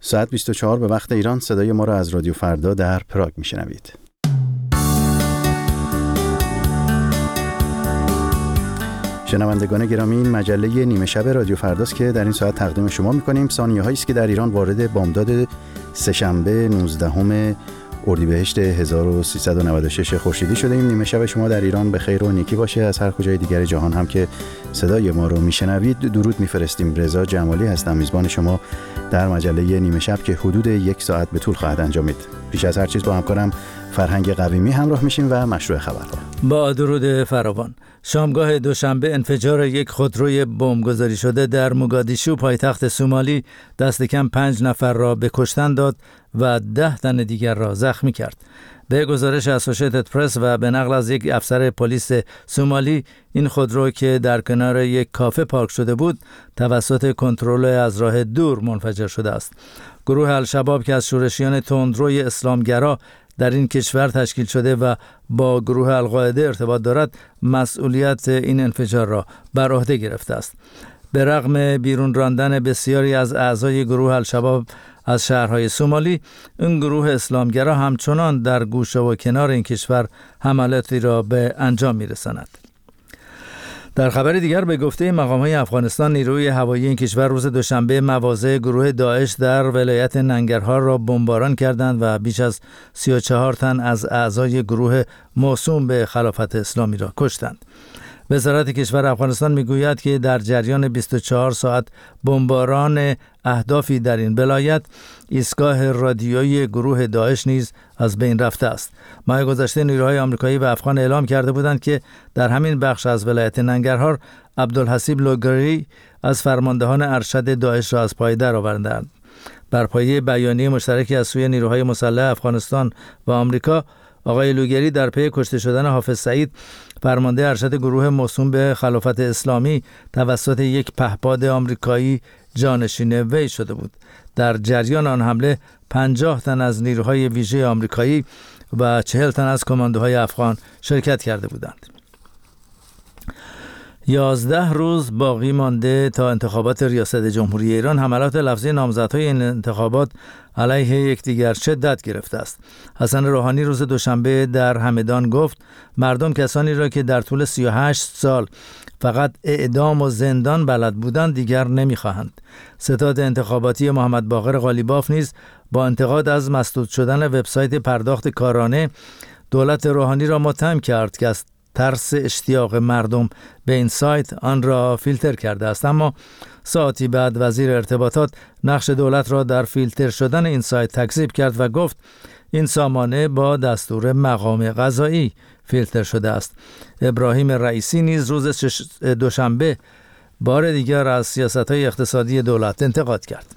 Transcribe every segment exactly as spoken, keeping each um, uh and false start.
ساعت بیست و چهار به وقت ایران صدای ما را از رادیو فردا در پراگ میشنوید. شنوندگان گرامی، این مجله نیمه شب رادیو فرداست که در این ساعت تقدیم شما می‌کنیم. ثانیه‌هایی است که در ایران وارد بامداد سه‌شنبه نوزدهم اردیبهشت هزار و سیصد و نود و شش خورشیدی شده ایم. نیمه شب شما در ایران به خیر و نیکی باشه. از هر کجای دیگر جهان هم که صدای ما رو میشنوید درود میفرستیم. رضا جمالی هستم، میزبان شما در مجله نیمه شب که حدود یک ساعت به طول خواهد انجامید. پیش از هر چیز با همکارم فرهنگ قویمی همراه میشیم و مشروع خبرها. با درود فراوان. شامگاه دوشنبه انفجار یک خودروی بمبگذاری شده در موگادیشو پایتخت سومالی دست کم پنج نفر را به کشتن داد و ده تن دیگر را زخمی کرد. به گزارش اسوشیتد پرس و به نقل از یک افسر پلیس سومالی، این خودرو که در کنار یک کافه پارک شده بود توسط کنترل از راه دور منفجر شده است. گروه الشباب که از شورشیان تندروی اسلامگرا در این کشور تشکیل شده و با گروه القاعده ارتباط دارد، مسئولیت این انفجار را بر عهده گرفته است. به رغم بیرون راندن بسیاری از اعضای گروه الشباب از شهرهای سومالی، این گروه اسلامگرا همچنان در گوشه و کنار این کشور حملاتی را به انجام می‌رساند. در خبر دیگر به گفته مقام‌های افغانستان، نیروی هوایی این کشور روز دوشنبه مواضع گروه داعش در ولایت ننگرهار را بمباران کردند و بیش از سی و چهار تن از اعضای گروه موسوم به خلافت اسلامی را کشتند. وزارت کشور افغانستان میگوید که در جریان بیست و چهار ساعت بمباران اهدافی در این ولایت، ایستگاه رادیویی گروه داعش نیز از بین رفته است. ماه گذشته نیروهای آمریکایی و افغان اعلام کرده بودند که در همین بخش از ولایت ننگرهار عبدالحسیب لوگری از فرماندهان ارشد داعش را از پای درآوردند. بر پایه بیانیه مشترکی از سوی نیروهای مسلح افغانستان و آمریکا، آقای لوگری در پی کشته شدن حافظ سعید، فرمانده ارشد گروه موسوم به خلافت اسلامی، توسط یک پهپاد آمریکایی جانشین وی شده بود. در جریان آن حمله پنجاه تن از نیروهای ویژه آمریکایی و چهل تن از کماندوهای افغان شرکت کرده بودند. یازده روز باقی مانده تا انتخابات ریاست جمهوری ایران. حملات لفظی نامزدهای این انتخابات علیه یکدیگر شدت گرفته است. حسن روحانی روز دوشنبه در همدان گفت مردم کسانی را که در طول سی و هشت سال فقط اعدام و زندان بلد بودند دیگر نمیخواهند. ستاد انتخاباتی محمد باقر قالیباف نیز با انتقاد از مسدود شدن وبسایت پرداخت کارانه دولت روحانی را متهم کرد که از ترس اشتیاق مردم به این سایت آن را فیلتر کرده است. اما ساعتی بعد وزیر ارتباطات نقش دولت را در فیلتر شدن این سایت تکذیب کرد و گفت این سامانه با دستور مقام قضایی فیلتر شده است. ابراهیم رئیسی نیز روز دوشنبه بار دیگر از سیاست‌های اقتصادی دولت انتقاد کرد.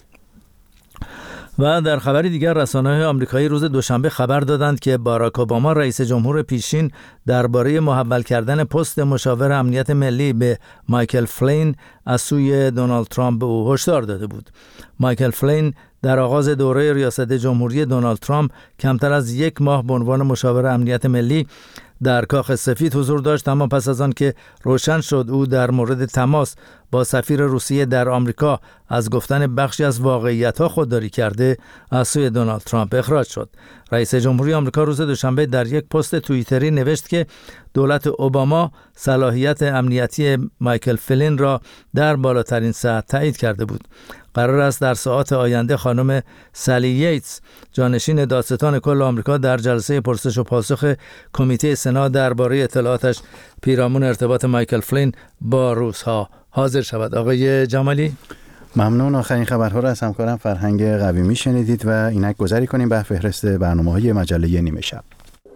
و در خبری دیگر، رسانه‌های آمریکایی روز دوشنبه خبر دادند که باراک اوباما رئیس جمهور پیشین درباره محول کردن پست مشاور امنیت ملی به مایکل فلین از سوی دونالد ترامپ به او هشدار داده بود. مایکل فلین در آغاز دوره ریاست جمهوری دونالد ترامپ کمتر از یک ماه به عنوان مشاور امنیت ملی در کاخ سفید حضور داشت، اما پس از آن که روشن شد او در مورد تماس با سفیر روسیه در آمریکا از گفتن بخشی از واقعیت‌ها خودداری کرده، از سوی دونالد ترامپ اخراج شد. رئیس جمهوری آمریکا روز دوشنبه در یک پست توییتری نوشت که دولت اوباما صلاحیت امنیتی مایکل فلین را در بالاترین سطح تایید کرده بود. قرار است در ساعات آینده خانم سالی ییتس، جانشین دادستان کل آمریکا، در جلسه پرسش و پاسخ کمیته سنا درباره اطلاعاتش پیرامون ارتباط مایکل فلین با روس‌ها حاضر شود. آقای جمالی، ممنون. آخرین خبرها را از همکارم فرهنگ قویمی شنیدید و اینک گذری کنیم به فهرست برنامه‌های مجله نیمه شب.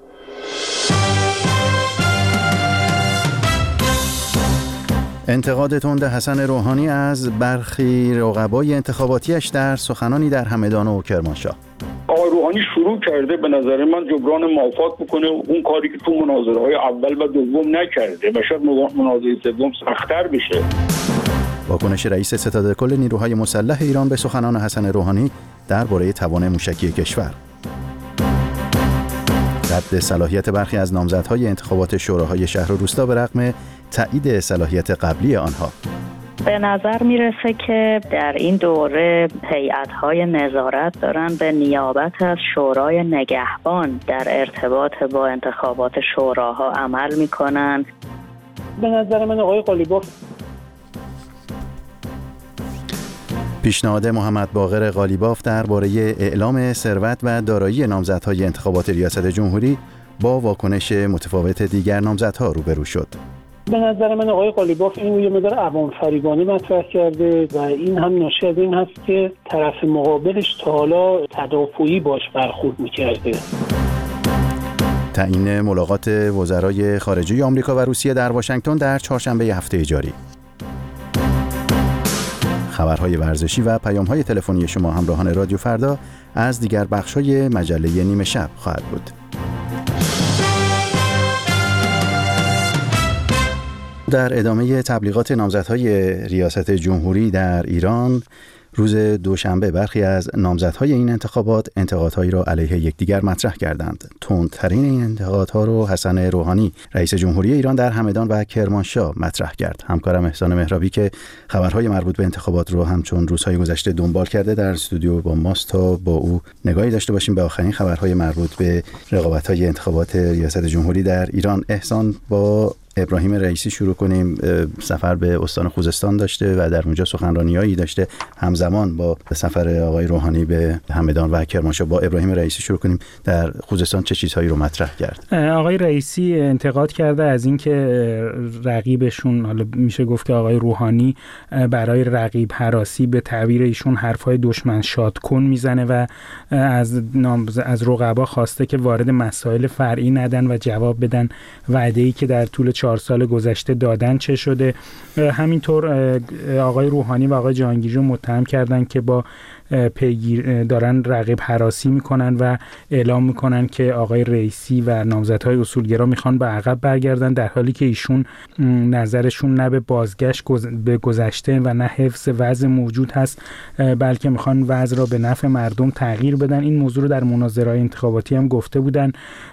انتقاد تند حسن روحانی از برخی رقبای انتخاباتیش در سخنانی در همدان و کرمانشاه. آقای روحانی شروع کرده به نظر من جبران مافات بکنه اون کاری که تو مناظره‌های اول و دوم نکرده و شاید مناظره سوم سخت‌تر بشه. واکنش رئیس ستاد کل نیروهای مسلح ایران به سخنان حسن روحانی درباره توان موشکی کشور. رد صلاحیت برخی از نامزدهای انتخابات شوراهای شهر و روستا به رغم تایید صلاحیت قبلی آنها. به نظر میرسه که در این دوره هیئت‌های نظارت دارن به نیابت از شورای نگهبان در ارتباط با انتخابات شوراها عمل میکنن. به نظر من آقای قالیباف پیشنهاد محمد باقر قالیباف درباره اعلام ثروت و دارایی نامزدهای انتخابات ریاست جمهوری با واکنش متفاوت دیگر نامزدها روبرو شد. به نظر من آقای قالیباف این رو یه مقدار عوام فریبانه مطرح کرده و این هم ناشی از این هست که طرف مقابلش تا حالا تدافعی باش برخورد می‌کرده. تعیین ملاقات وزرای خارجه آمریکا و روسیه در واشنگتن در چهارشنبه هفته جاری. خبرهای ورزشی و پیام‌های تلفنی شما همراهان رادیو فردا از دیگر بخش‌های مجله نیمه شب خواهد بود. در ادامه تبلیغات نامزدهای ریاست جمهوری در ایران روز دوشنبه برخی از نامزدهای این انتخابات انتقادهایی را علیه یکدیگر مطرح کردند. تندترین این انتقادها را حسن روحانی رئیس جمهوری ایران در همدان و کرمانشاه مطرح کرد. همکارم احسان مهرابی که خبرهای مربوط به انتخابات رو همچون روزهای گذشته دنبال کرده در استودیو با ماست تا با او نگاهی داشته باشیم به آخرین خبرهای مربوط به رقابت‌های انتخابات ریاست جمهوری در ایران. احسان، با ابراهیم رئیسی شروع کنیم. سفر به استان خوزستان داشته و در اونجا سخنرانیایی داشته. همزمان با سفر آقای روحانی به همدان و کرمانشاه، با ابراهیم رئیسی شروع کنیم. در خوزستان چه چیزهایی رو مطرح کرد؟ آقای رئیسی انتقاد کرده از اینکه رقیبشون، حالا میشه گفت که آقای روحانی برای رقیب هراسی به تعبیر ایشون حرفای دشمن شاد کن میزنه و از از رقبا خواسته که وارد مسائل فرعی ندن و جواب بدن وعده‌ای که در طول چهار سال گذشته دادن چه شده. همینطور آقای روحانی و آقای جهانگیری رو متهم کردن که با پیگیر دارن رقیب هراسی میکنن و اعلام میکنن که آقای رئیسی و نامزدهای اصولگرا میخوان به عقب برگردن، در حالی که ایشون نظرشون نه به بازگشت به گذشته و نه حفظ وضع موجود هست، بلکه میخوان وضع را به نفع مردم تغییر بدن. این موضوع رو در مناظره‌های انتخاباتی هم گفته بودن.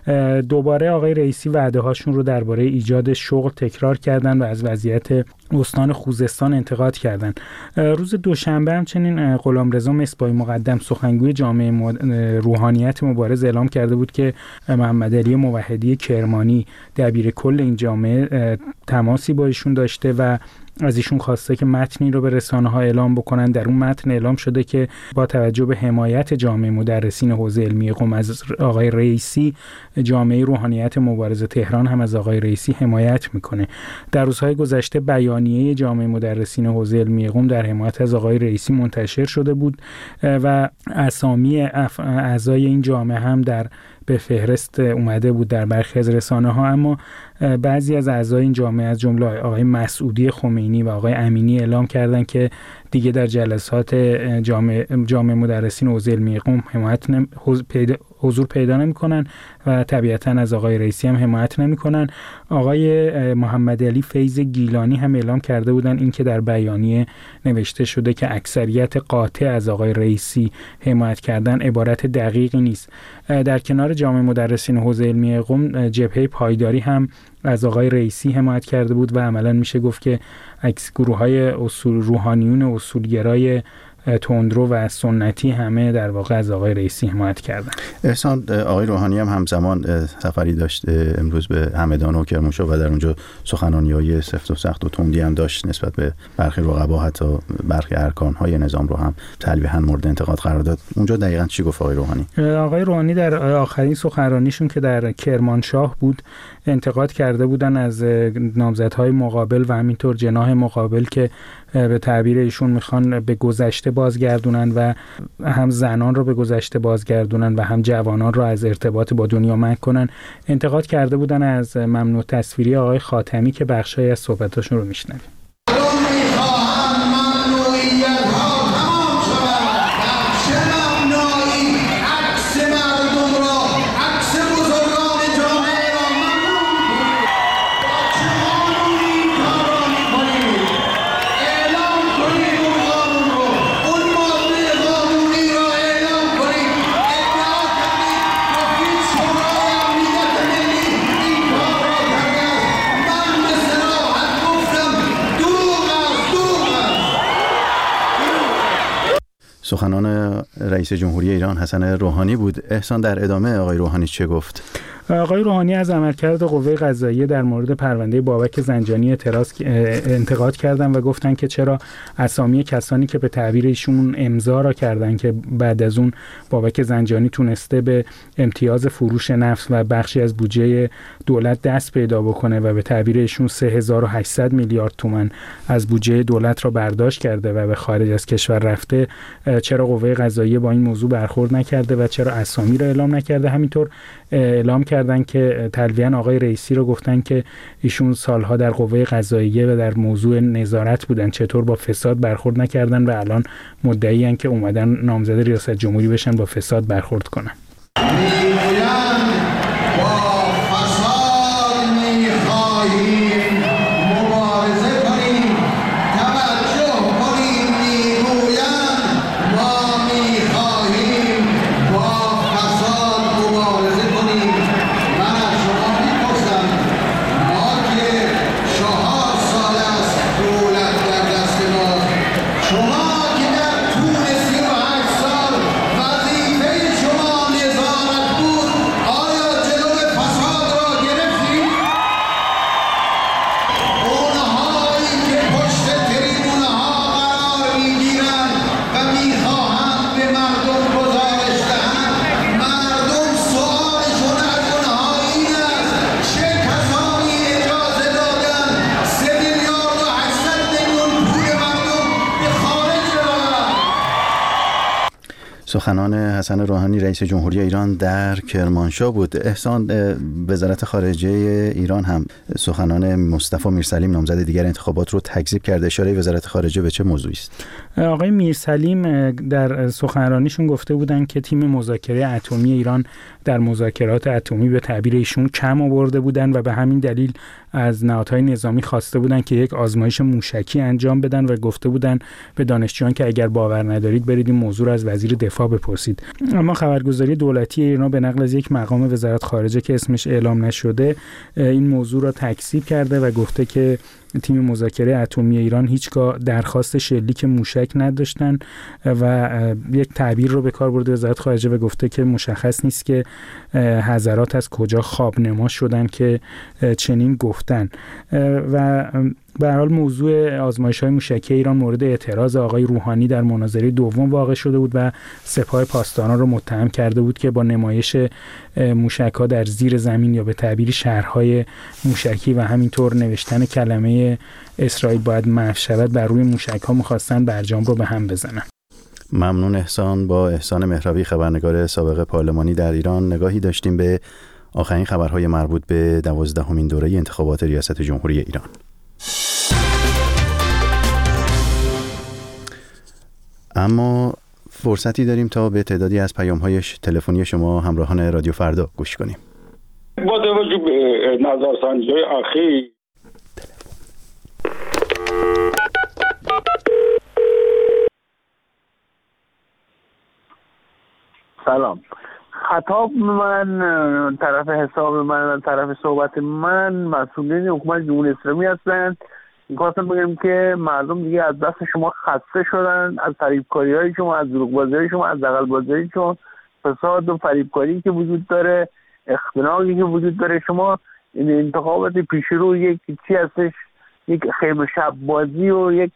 دوباره آقای رئیسی وعده هاشون رو درباره ایجاد شغل تکرار کردن و از وضعیت استان خوزستان انتقاد کردند. روز دوشنبه همچنین غلامرضا مصباحی مقدم سخنگوی جامعه روحانیت مبارز اعلام کرده بود که محمد علی موحدی کرمانی دبیر کل این جامعه تماسی با ایشون داشته و از ایشون خواسته که متنی رو به رسانه‌ها اعلام بکنن. در اون متن اعلام شده که با توجه به حمایت جامعه مدرسین حوزه علمی قم از آقای رئیسی، جامعه روحانیت مبارز تهران هم از آقای رئیسی حمایت میکنه. در روزهای گذشته بیانیه جامعه مدرسین حوزه علمی قم در حمایت از آقای رئیسی منتشر شده بود و اسامی اعضای این جامعه هم در به فهرست اومده بود در برخی از رسانه‌ها، اما بعضی از اعضای این جامعه از جمله آقای مسعودی خمینی و آقای امینی اعلام کردند که دیگه در جلسات جامعه جامعه مدرسین حوزه علمی قم حمایت نم... حضور پیدا نمی‌کنن و طبیعتاً از آقای رئیسی هم حمایت نمی‌کنن. آقای محمد علی فیض گیلانی هم اعلام کرده بودن اینکه در بیانیه نوشته شده که اکثریت قاطع از آقای رئیسی حمایت کردن عبارت دقیقی نیست. در کنار جامعه مدرسین حوزه علمی قم، جبهه پایداری هم از آقای رئیسی حمایت کرده بود و عملاً میشه گفت که اکس گروه‌های اصول روحانیون اصولگرای تندرو و سنتی همه در واقع از آقای رئیسی حمایت کردن. احسان، آقای روحانی هم همزمان سفری داشت امروز به همدان و کرمانشاه و در اونجا سخنرانی‌های سفت و سخت و تندی هم داشت نسبت به برخی رقبا، حتی برخی ارکان‌های نظام رو هم تلویحاً مورد انتقاد قرار داد. اونجا دقیقاً چی گفت آقای روحانی؟ آقای روحانی در آخرین سخنرانیشون که در کرمانشاه بود انتقاد کرده بودن از نامزدهای مقابل و همینطور جناح مقابل که به تعبیر ایشون میخوان به گذشته بازگردونن و هم زنان رو به گذشته بازگردونن و هم جوانان رو از ارتباط با دنیا منع کنن. انتقاد کرده بودن از ممنوع تصویری آقای خاتمی که بخشایی از صحبتاشون رو میشنویم. سخنان رئیس جمهوری ایران حسن روحانی بود. احسان، در ادامه آقای روحانی چه گفت؟ آقای روحانی از عملکرد قوه قضاییه در مورد پرونده بابک زنجانی اعتراض انتقاد کردن و گفتن که چرا اسامی کسانی که به تعبیر ایشون امضا را کردن که بعد از اون بابک زنجانی تونسته به امتیاز فروش نفت و بخشی از بودجه دولت دست پیدا بکنه و به تعبیر ایشون سه هزار و هشتصد میلیارد تومان از بودجه دولت را برداشت کرده و به خارج از کشور رفته، چرا قوه قضاییه با این موضوع برخورد نکرده و چرا اسامی را اعلام نکرده. همینطور اعلام کردن که تلویحاً آقای رئیسی رو گفتن که ایشون سالها در قوه قضاییه و در موضوع نظارت بودن، چطور با فساد برخورد نکردن و الان مدعی ان که اومدن نامزد ریاست جمهوری بشن با فساد برخورد کنن. سخنان حسن روحانی رئیس جمهوری ایران در کرمانشاه بود. احسان، وزارت خارجه ایران هم سخنان مصطفی میرسلیم نامزد دیگر انتخابات رو تکذیب کرده. اشاره وزارت خارجه به چه موضوعی است؟ آقای میرسلیم در سخنرانیشون گفته بودن که تیم مذاکره اتمی ایران در مذاکرات اتمی به تعبیر ایشون کم آورده بودن و به همین دلیل از نهادهای نظامی خواسته بودن که یک آزمایش موشکی انجام بدن و گفته بودن به دانشجویان که اگر باور ندارید برید این موضوع رو از وزیر دفاع بپرسید. اما خبرگزاری دولتی ایران به نقل از یک مقام وزارت خارجه که اسمش اعلام نشده این موضوع را تکذیب کرده و گفته که تیم مذاکره اتمی ایران هیچگاه درخواست شلیک موشک نداشتن و یک تعبیر رو به کار برده وزارت خارجه و گفته که مشخص نیست که حضرات از کجا خوابنما شدن که چنین گفتن. و به هر حال موضوع آزمایش‌های موشکی ایران مورد اعتراض آقای روحانی در مناظره دوم واقع شده بود و سپاه پاسداران رو متهم کرده بود که با نمایش موشک‌ها در زیر زمین یا به تعبیر شهرهای موشکی و همینطور نوشتن کلمه اسرائیل باید محو شود بر روی موشک‌ها می‌خواستن برجام رو به هم بزنن. ممنون احسان. با احسان مهرابی خبرنگار سابق پارلمانی در ایران نگاهی داشتیم به آخرین خبرهای مربوط به دوازدهمین دوره انتخابات ریاست جمهوری ایران. اما فرصتی داریم تا به تعدادی از پیام‌های تلفنی شما همراهان رادیو فردا گوش کنیم. با توجه به نظرسنجی‌های اخیر سلام. خطاب من، طرف حساب من، طرف صحبت من مسئولین حکومت جمهوری اسلامی هستند. می‌خواستم بگم که مردم دیگه از دست شما خسته شدن، از فریبکاری‌های شما، از دروغ‌بازی‌های شما، از دغل‌بازی‌های شما، فساد و فریبکاری که وجود داره، اختناقی که وجود داره. شما این انتخابات پیش رو یک چی هستش، یک خیمه شب بازی و یک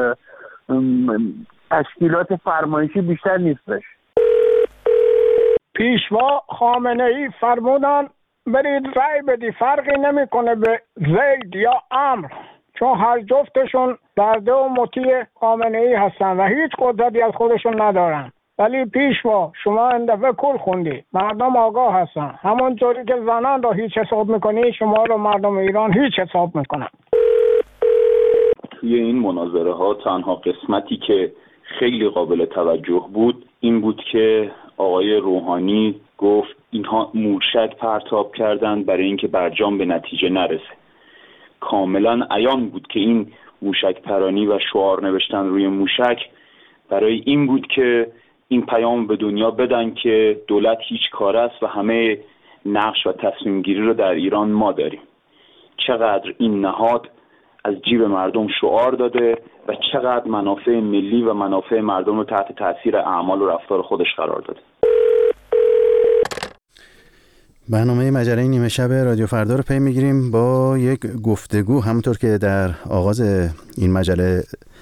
تشکیلات فرمایشی بیشتر نیستش. پیشوا خامنه‌ای فرمودن برید رأی بدی، فرقی نمیکنه به زید یا امر، چون هر جفتشون برده و مطیع خامنه‌ای هستن و هیچ قدرتی از خودشون ندارن. ولی پیشوا شما این دفعه کل خوندی، مردم آگاه هستن. همون طوری که زنان رو هیچ حساب میکنی، شما رو مردم ایران هیچ حساب میکنن. توی این مناظره ها تنها قسمتی که خیلی قابل توجه بود این بود که آقای روحانی گفت اینها موشک پرتاب کردن برای اینکه برجام به نتیجه نرسه. کاملا عیان بود که این موشک پرانی و شعار نوشتن روی موشک برای این بود که این پیام به دنیا بدن که دولت هیچ کار است و همه نقش و تصمیم گیری رو در ایران ما داریم. چقدر این نهاد از جیب مردم شعار داده و چقدر منافع ملی و منافع مردم رو تحت تاثیر اعمال و رفتار خودش قرار داده. برنامه مجله نیمه شب رادیو فردا رو پی میگیریم با یک گفتگو. همونطور که در آغاز این مجله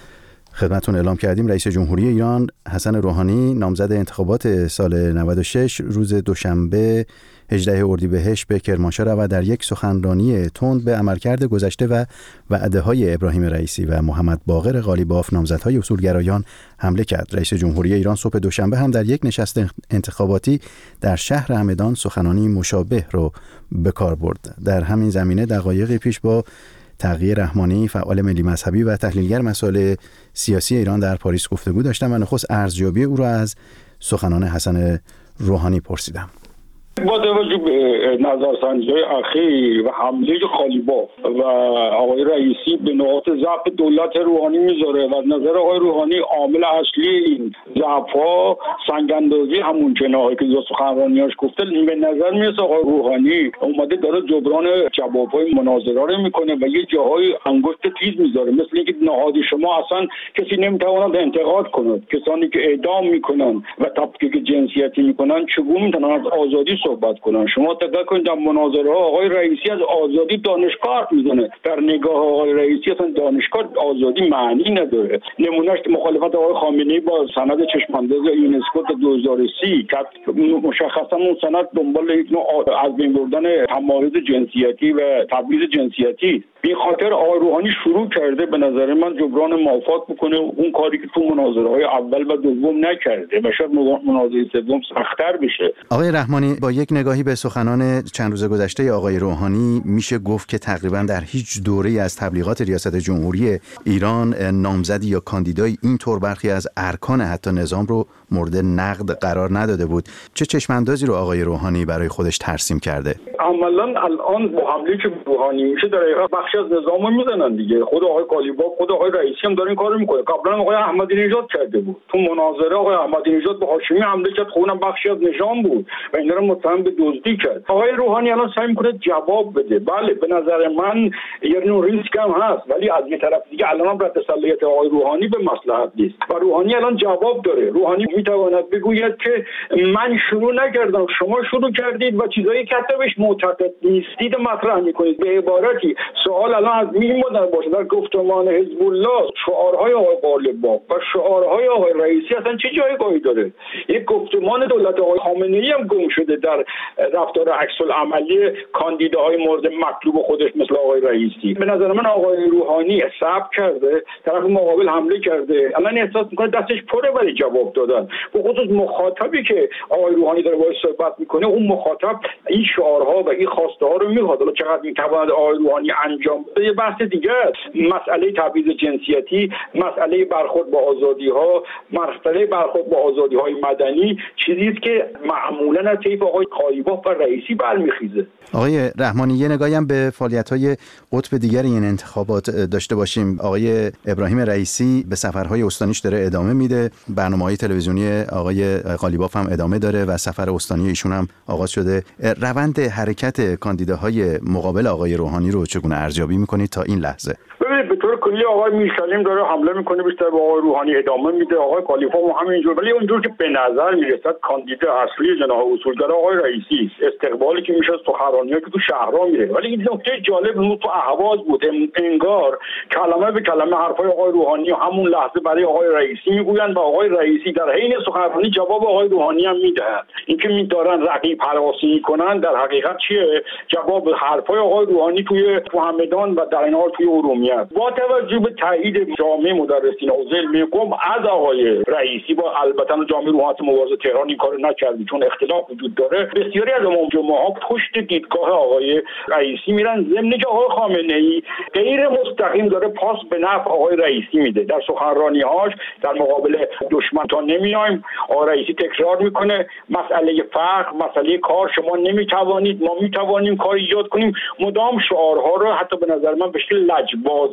خدمتتون اعلام کردیم، رئیس جمهوری ایران حسن روحانی نامزد انتخابات سال نود و شش روز دوشنبه هجدهم اردیبهشت به کرمانشاه رود در یک سخنرانی تند به عملکرد گذشته و وعده‌های ابراهیم رئیسی و محمد باقر قالیباف نامزدهای اصولگرایان حمله کرد. رئیس جمهوری ایران صبح دوشنبه هم در یک نشست انتخاباتی در شهر همدان سخنرانی مشابه رو به کار برد. در همین زمینه دقایقی پیش با تقی رحمانی، فعال ملی مذهبی و تحلیلگر مسائل سیاسی ایران در پاریس گفتگو داشتم و نخست ارزیابی او را از سخنان حسن روحانی پرسیدم. با توجه به نظرسنجی‌های اخیر و حمله قالیباف و آقای رئیسی به نقاط ضعف دولت روحانی میذاره و از نظر آقای روحانی عامل اصلی این ضعف‌ها سنگ‌اندازی همون جناحی که دو سخنرانیاش گفته، به نظر میاد آقای روحانی اومده داره جبران جواب‌های مناظره رو میکنه و یه جاهای انگشت تیز میذاره، مثل اینکه نهاد شما اصلا کسی نمیتواند انتقاد کنه، کسانی که اعدام میکنن و تفکیک جنسیتی میکنن چگونه میتونن از آزادی صحبت کنن؟ شما دقت کنید در مناظره ها آقای رئیسی از آزادی دانشگاه حرف میزنه. در نگاه آقای رئیسی اصلا دانشگاه آزادی معنی نداره. نمونهش مخالفت آقای خامنه‌ای با سند چشمانداز یونسکو دو هزار و سی که مشخصا اون سند دنبال یک نوع از بین بردن تمایز جنسیتی و تبعیض جنسیتی. به خاطر آقای روحانی شروع کرده به نظر من جبران مافات بکنه اون کاری که تو مناظره های اول و دوم نکرده و شاید مناظره سوم سخت‌تر بشه. آقای رحمانی، با یک نگاهی به سخنان چند روز گذشته آقای روحانی میشه گفت که تقریبا در هیچ دوره‌ای از تبلیغات ریاست جمهوری ایران نامزدی یا کاندیدای اینطور برخی از ارکان حتی نظام رو مورد نقد قرار نداده بود. چه چشماندازی رو آقای روحانی برای خودش ترسیم کرده؟ عملاً الان با حمله که روحانی میشه در حقیقت بخشی از نظامو میزنن دیگه. خود آقای قالیباف، خود آقای رئیسی هم داره این کارو میکنه. قبلا آقای احمدی نژاد کرده بود. تو مناظره آقای احمدی نژاد به هاشمی حمله کرد، خودم بخشی از نظام بود و اینا رو متهم به دزدی کرد. آقای روحانی الان سعی میکنه جواب بده. بله به نظر من یه نوع ریسک هم هست، ولی از یه طرف دیگه الان هم رد صلاحیت آقای روحانی به مصلحت نیست و روحانی الان جواب داره. روحانی میتواند بگوید که من شروع نکردم، شما شروع کردید و چیزایی که حتی بهش معتقد نیستید مطرح میکنید. به عبارتی سوال الان از این مدل باشه در گفتمان حزب الله شعارهای آقای قالیباف و شعارهای آقای رئیسی اصلا چه جایگاهی داره؟ یک گفتمان دولت آقای خامنه‌ای هم گم شده در رفتار عکس العملی کاندیداهای مورد مطلوب خودش مثل آقای رئیسی. به نظر من آقای روحانی صبر کرده، طرف مقابل حمله کرده، الان احساس میکنه دستش پره برای جواب دادن. به خصوص مخاطبی که آقای روحانی داره باهاش صحبت میکنه، اون مخاطب این شعارها و این خواسته ها رو میخواد. حالا چقدر میتواند آقای روحانی انجام بده یه بحث دیگه است. مسئله تبعیض جنسیتی، مسئله برخورد با آزادی ها، مسئله برخورد با آزادی های مدنی چیزی است که معمولا از طیف آقای قالیباف و رئیسی برمیخیزه. آقای رحمانی، یه نگاهی هم به فعالیت‌های قطب دیگر این انتخابات داشته باشیم. آقای ابراهیم رئیسی به سفرهای استانیش داره ادامه میده، برنامه‌های تلویزیونی آقای قالیباف هم ادامه داره و سفر استانی ایشون هم آغاز شده. روند حرکت کاندیداهای مقابل آقای روحانی رو چگونه ارزیابی می‌کنید تا این لحظه؟ ببینید به طور کلی آقای میرسلیم داره حمله میکنه، بیشتر به آقای روحانی ادامه میده، آقای قالیباف هم همینجور، ولی اونجور که به نظر میرسد کاندید اصلی جناح اصولگرا آقای رئیسی است. استقبالی که میشه از سخنرانی‌ها که تو شهرها میره، ولی این نکته جالب اون تو اهواز بود، انگار کلمه به کلمه حرفای آقای روحانی همون لحظه برای آقای رئیسی میگویند و آقای رئیسی در حین سخنرانی جواب آقای روحانی هم میدهند. اینکه می‌دارن رقیب هراسی میکنن در حقیقت چیه؟ جواب حرفای آقای روحانی توی همدان و در این حال توی ارومیه. با توجه به تایید جامعه مدرسین حوزه علمی قم از آقای رئیسی، با البته جامعه روحانیت مواضع تهران این کارو نکردی چون اختلاف وجود داره، بسیاری از امام جمعه ها پشت دیدگاه آقای رئیسی میرن، ضمن که آقای خامنه‌ای غیر مستقیم داره پاس به نفع آقای رئیسی میده در سخنرانی‌هاش در مقابل دشمن تا نمیایم. آقای رئیسی تکرار میکنه مسئله فقر، مسئله کار، شما نمیتوانید، ما میتوانیم کار ایجاد کنیم. مدام شعارها رو حتی به نظر من به شکل لجبازانه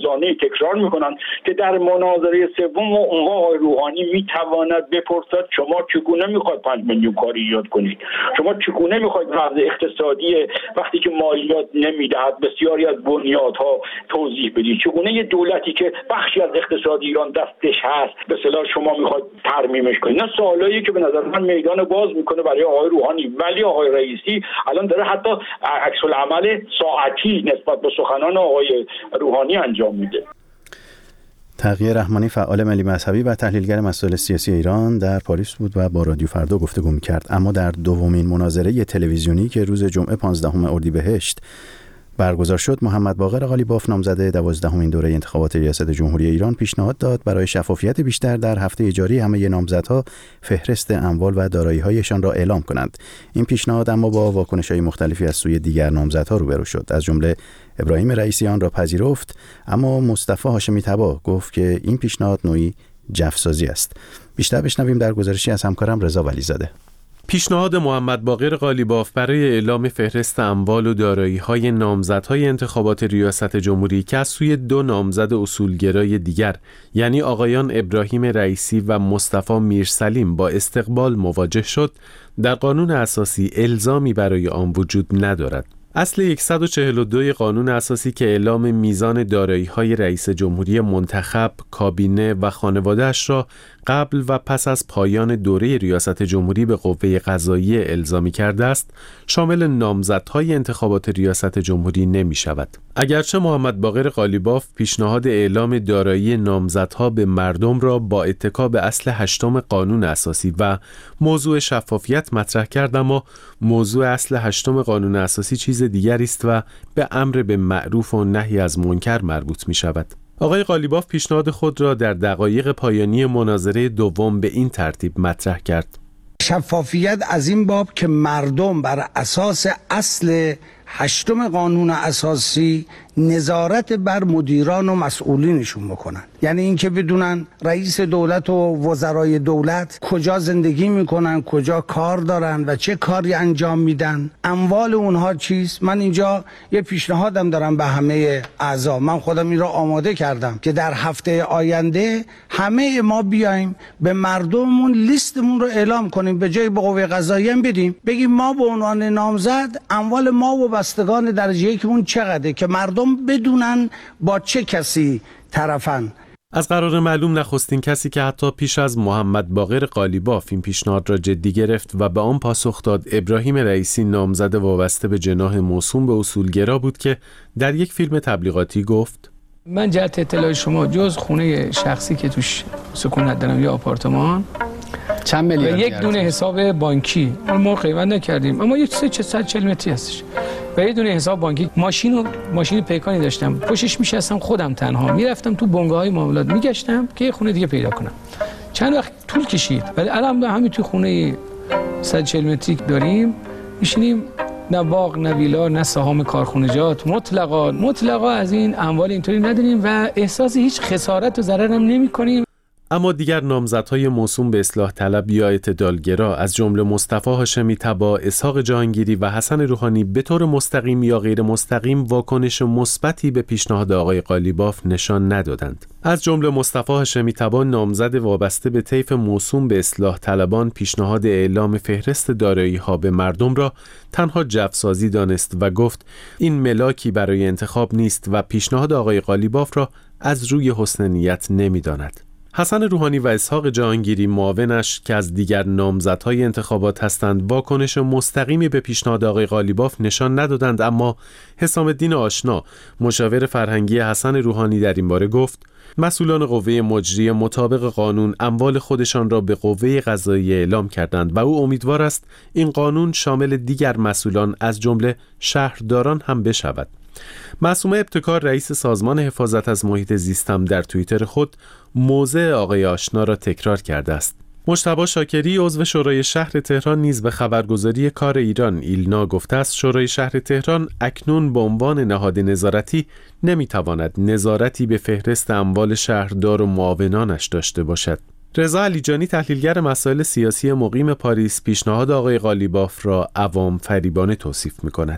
تکرار میکنن که در مناظره سوم اونها آقای روحانی میتواند بپرسد شما چگونه میخواید پنج میلیون کاری ایجاد کنید؟ شما چگونه میخواید وضع اقتصادی وقتی که مالیات نمیدهد بسیاری از بنیادها توضیح بدید؟ چگونه یه دولتی که بخشی از اقتصاد ایران دستش هست به اصطلاح شما میخواید ترمیمش کنید؟ نه سوالایی که به نظر من میدان باز میکنه برای آقای روحانی. ولی آقای رئیسی الان داره حتی عکس العمل ساعتی نسبت به سخنان آقای روحانی انجام میده. تقی رحمانی فعال ملی مذهبی و تحلیلگر مسائل سیاسی ایران در پاریس بود و با رادیو فردا گفتگو می‌کرد. اما در دومین مناظره تلویزیونی که روز جمعه پانزدهم اردیبهشت برگزار شد، محمد باقر قالیباف نامزد دوازدهمین دوره انتخابات ریاست جمهوری ایران پیشنهاد داد برای شفافیت بیشتر در هفته جاری همه نامزدها فهرست اموال و دارایی‌هایشان را اعلام کنند. این پیشنهاد اما با واکنش‌های مختلفی از سوی دیگر نامزدها روبرو شد. از جمله ابراهیم رئیسی آن را پذیرفت، اما مصطفی هاشمی طبا گفت که این پیشنهاد نوعی جفسازی است. بیشتر بشنویم در گزارشی از همکارم رضا ولیزاده. پیشنهاد محمد باقر قالیباف برای اعلام فهرست اموال و دارایی‌های نامزدهای انتخابات ریاست جمهوری که از سوی دو نامزد اصولگرای دیگر یعنی آقایان ابراهیم رئیسی و مصطفی میرسلیم با استقبال مواجه شد، در قانون اساسی الزامی برای آن وجود ندارد. اصل صد و چهل و دو قانون اساسی که اعلام میزان دارایی‌های رئیس جمهوری منتخب، کابینه و خانواده‌اش را قبل و پس از پایان دوره ریاست جمهوری به قوه قضاییه الزامی کرده است، شامل نامزدهای انتخابات ریاست جمهوری نمی شود. اگرچه محمد باقر قالیباف پیشنهاد اعلام دارایی نامزدها به مردم را با اتکا به اصل هشتم قانون اساسی و موضوع شفافیت مطرح کرد، اما موضوع اصل هشتم قانون اساسی چیز دیگری است و به امر به معروف و نهی از منکر مربوط می شود. آقای قالیباف پیشنهاد خود را در دقایق پایانی مناظره دوم به این ترتیب مطرح کرد: شفافیت از این باب که مردم بر اساس اصل هشتم قانون اساسی نظارت بر مدیران و مسئولینشون بکنن، یعنی اینکه بدونن رئیس دولت و وزرای دولت کجا زندگی میکنن، کجا کار دارن و چه کاری انجام میدن، اموال اونها چیست. من اینجا یه پیشنهادم دارم به همه اعضا، من خودم این را آماده کردم که در هفته آینده همه ما بیایم به مردممون لیستمون رو اعلام کنیم، به جای به قوه قضاییه هم بدیم، بگیم ما به عنوان نامزد اموال ما و بستگان درجه یکمون چقدره، که مردم بدونن با چه کسی طرفن. از قرار معلوم نخستین کسی که حتی پیش از محمد باقر قالیباف این پیشنهاد را جدی گرفت و به آن پاسخ داد ابراهیم رئیسی نامزد وابسته به جناح موسوم به اصولگرا بود که در یک فیلم تبلیغاتی گفت: من جهت اطلاع شما جز خونه شخصی که توش سکونت دارم یا آپارتمان چند میلیارد یک دونه حساب بانکی ما قیمت نکردیم، اما یک سه صد و چهل متری هستش و یه دونه حساب بانکی. ماشین و ماشین پیکانی داشتم، پشتش میشستم خودم تنها میرفتم تو بنگاه‌های معاملات میگشتم که یه خونه دیگه پیدا کنم. چند وقت طول کشید، ولی الان همین تو خونه صد و چهل متری داریم میشینیم، نه باغ نه ویلا نه سهام کارخونجات، مطلقاً مطلقاً از این اموال اینطوری نداریم و احساس هیچ خسارت و ضرر هم نمی‌کنیم. اما دیگر نامزدهای موسوم به اصلاح طلب یا اعتدالگرا از جمله مصطفی هاشمی طبا، اسحاق جهانگیری و حسن روحانی به طور مستقیم یا غیر مستقیم واکنش مثبتی به پیشنهاد آقای قالیباف نشان ندادند. از جمله مصطفی هاشمی طبا نامزد وابسته به طیف موسوم به اصلاح طلبان پیشنهاد اعلام فهرست دارایی‌ها به مردم را تنها جفسازی دانست و گفت این ملاکی برای انتخاب نیست و پیشنهاد آقای قالیباف را از روی حسن نیت نمی‌داند. حسن روحانی و اسحاق جهانگیری معاونش که از دیگر نامزدهای انتخابات هستند واکنش مستقیمی به پیشنهاد آقای قالیباف نشان ندادند، اما حسام الدین آشنا مشاور فرهنگی حسن روحانی در این باره گفت مسئولان قوه مجریه مطابق قانون اموال خودشان را به قوه قضاییه اعلام کردند و او امیدوار است این قانون شامل دیگر مسئولان از جمله شهرداران هم بشود. معصومه ابتکار رئیس سازمان حفاظت از محیط زیستم در توییتر خود موضع آقای آشنا را تکرار کرده است. مجتبی شاکری عضو شورای شهر تهران نیز به خبرگزاری کار ایران ایلنا گفته است شورای شهر تهران اکنون به عنوان نهاد نظارتی نمیتواند نظارتی به فهرست اموال شهردار و معاونانش داشته باشد. رضا علیجانی تحلیلگر مسائل سیاسی مقیم پاریس پیشنهاد آقای قالیباف را عوام فریبانه توصیف می‌کند.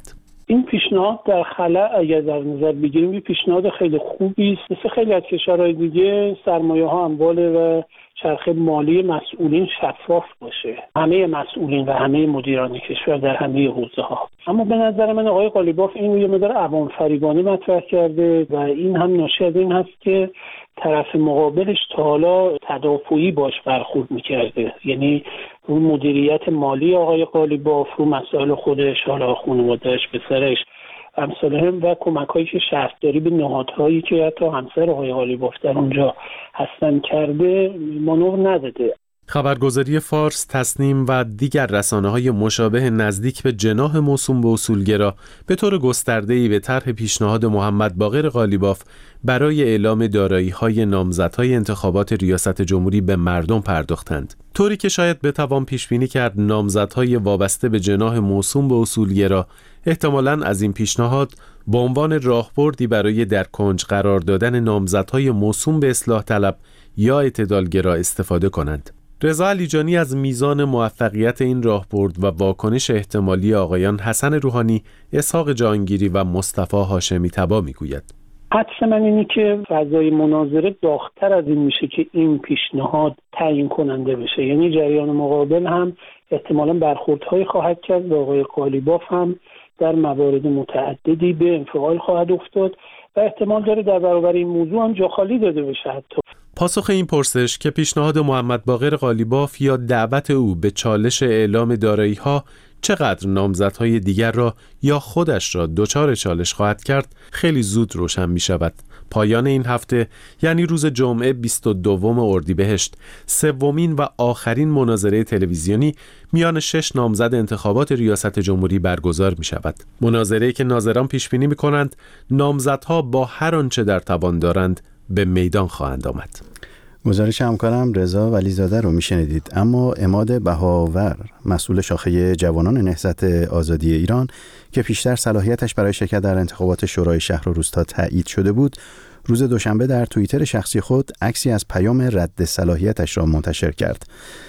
این پیشنهاد در خلا اگر در نظر بگیریم یه پیشنهاد خیلی خوبی است. مثل خیلی از کشورهای دیگه سرمایه ها امواله و چرخه مالی مسئولین شفاف باشه، همه مسئولین و همه مدیران کشور در همه حوزه ها. اما به نظر من آقای قالیباف این یه مقدار عوام فریبانه مطرح کرده و این هم ناشی از این هست که طرف مقابلش تا حالا تدافعی باش برخورد میکرده، یعنی رو مدیریت مالی آقای قالیباف، رو مسائل خودش، حالا خانواده‌اش، پسرش، همسالهم و کمک‌هایی که شهرداری به نهادهایی که حتی همسر آقای قالیباف در اونجا هستن کرده مانور نداده. خبرگزاری فارس، تسنیم و دیگر رسانه‌های مشابه نزدیک به جناح موسوم به اصولگرا به طور گسترده‌ای به طرح پیشنهاد محمد باقر قالیباف برای اعلام دارایی‌های نامزدهای انتخابات ریاست جمهوری به مردم پرداختند. طوری که شاید بتوان پیش‌بینی کرد نامزدهای وابسته به جناح موسوم به اصولگرا احتمالاً از این پیشنهاد به عنوان راهبردی برای در کنج قرار دادن نامزدهای موسوم به اصلاح طلب یا اعتدالگرا استفاده کنند. رضا علیجانی از میزان موفقیت این راهبرد و واکنش احتمالی آقایان حسن روحانی، اسحاق جهانگیری و مصطفی هاشمی طبا میگوید. حدس من اینه که فضای مناظره داغ‌تر از این میشه که این پیشنهاد تعیین کننده بشه، یعنی جریان مقابل هم احتمالاً برخوردهایی خواهد کرد و آقای قالیباف هم در موارد متعددی به انفعال خواهد افتاد و احتمال داره در برابر این موضوع هم جا خالی داده بشه. حتی پاسخ این پرسش که پیشنهاد محمد باقر قالیباف یا دعوت او به چالش اعلام دارایی‌ها چقدر نامزدهای دیگر را یا خودش را دچار چالش خواهد کرد خیلی زود روشن می شود. پایان این هفته یعنی روز جمعه بیست و دوم اردیبهشت سومین و آخرین مناظره تلویزیونی میان شش نامزد انتخابات ریاست جمهوری برگزار می شود. مناظره‌ای که ناظران پیش بینی می کنند نامزدها با هر آنچه در توان دارند به میدان خواهند آمد. گزارش همکارم رضا ولیزاده رو میشنیدید. اما عماد بهاور، مسئول شاخه جوانان نهضت آزادی ایران که پیشتر صلاحیتش برای شرکت در انتخابات شورای شهر و روستا تایید شده بود، روز دوشنبه در توییتر شخصی خود عکسی از پیام رد صلاحیتش را منتشر کرد.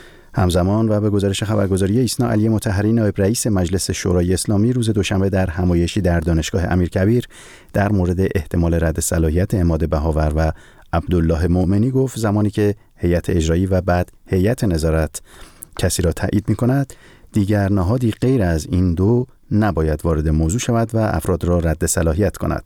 همزمان و به گزارش خبرگزاری ایسنا علی مطهری، نایب رئیس مجلس شورای اسلامی، روز دوشنبه در همایشی در دانشگاه امیرکبیر در مورد احتمال رد صلاحیت عماد بهاور و عبدالله مؤمنی گفت زمانی که هیئت اجرایی و بعد هیئت نظارت کسی را تایید می‌کند، دیگر نهادی غیر از این دو نباید وارد موضوع شود و افراد را رد صلاحیت کند.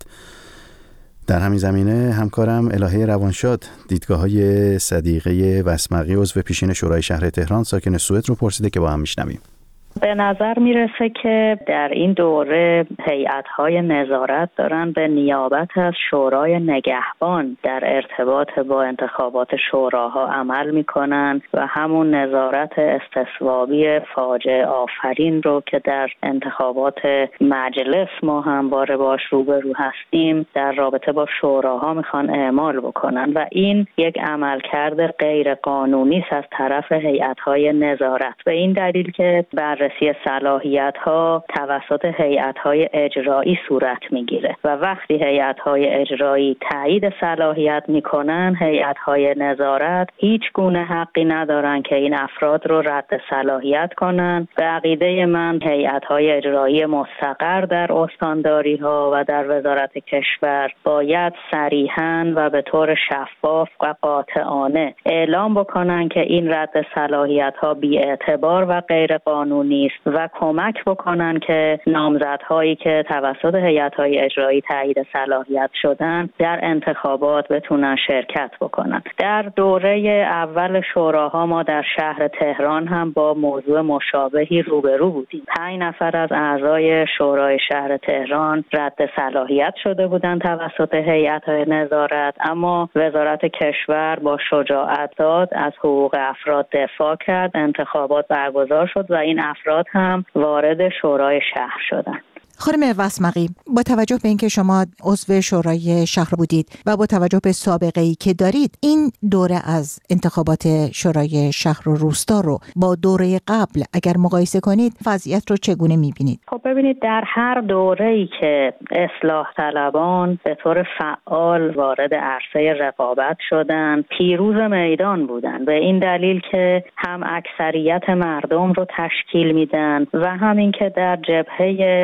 در همین زمینه همکارم الهه روانشاد دیدگاه‌های صدیقه وسمقی، عضو پیشین شورای شهر تهران ساکن سوئد رو پرسیده که با هم میشنویم. به نظر میرسه که در این دوره هیئت‌های نظارت دارن به نیابت از شورای نگهبان در ارتباط با انتخابات شوراها عمل میکنن و همون نظارت استصوابی فاجعه آفرین رو که در انتخابات مجلس ما همواره باش روبرو هستیم در رابطه با شوراها میخوان اعمال بکنن و این یک عملکرد غیر قانونی است از طرف هیئت‌های نظارت، به این دلیل که بر بررسی صلاحیت‌ها توسط هیئت‌های اجرایی صورت می‌گیره و وقتی هیئت‌های اجرایی تایید صلاحیت می‌کنن، هیئت‌های نظارت هیچ گونه حقی ندارن که این افراد رو رد صلاحیت کنن. به عقیده من هیئت‌های اجرایی مستقر در استانداری‌ها و در وزارت کشور باید صریحاً و به طور شفاف و قاطعانه اعلام بکنن که این رد صلاحیت‌ها بی‌اعتبار و غیر قانونی است و کمک بکنن که نامزدهایی که توسط هیئت‌های اجرایی تایید صلاحیت شدن در انتخابات بتونن شرکت بکنن. در دوره اول شوراها ما در شهر تهران هم با موضوع مشابهی روبرو بودیم. پنج نفر از اعضای شورای شهر تهران رد صلاحیت شده بودند توسط هیئت‌های نظارت، اما وزارت کشور با شجاعت داد از حقوق افراد دفاع کرد، انتخابات برگزار شد و این افراد هم وارد شورای شهر شدند. خانم وسمقی، با توجه به اینکه شما عضو شورای شهر بودید و با توجه به سابقه‌ای که دارید، این دوره از انتخابات شورای شهر و روستا رو با دوره قبل اگر مقایسه کنید وضعیت رو چگونه می‌بینید؟ خب ببینید، در هر دوره‌ای که اصلاح طلبان به طور فعال وارد عرصه رقابت شدن، پیروز میدان بودن، به این دلیل که هم اکثریت مردم رو تشکیل میدن و همین که در جبهه اصلاح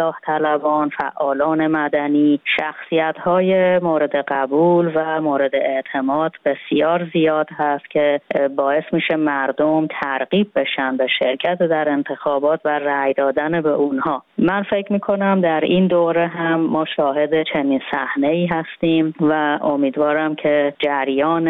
اصلاح طلبان، فعالان مدنی، شخصیت‌های مورد قبول و مورد اعتماد بسیار زیاد هست که باعث میشه مردم ترغیب بشن به شرکت در انتخابات و رأی دادن به اونها. من فکر میکنم در این دوره هم ما شاهد چنین صحنه‌ای هستیم و امیدوارم که جریان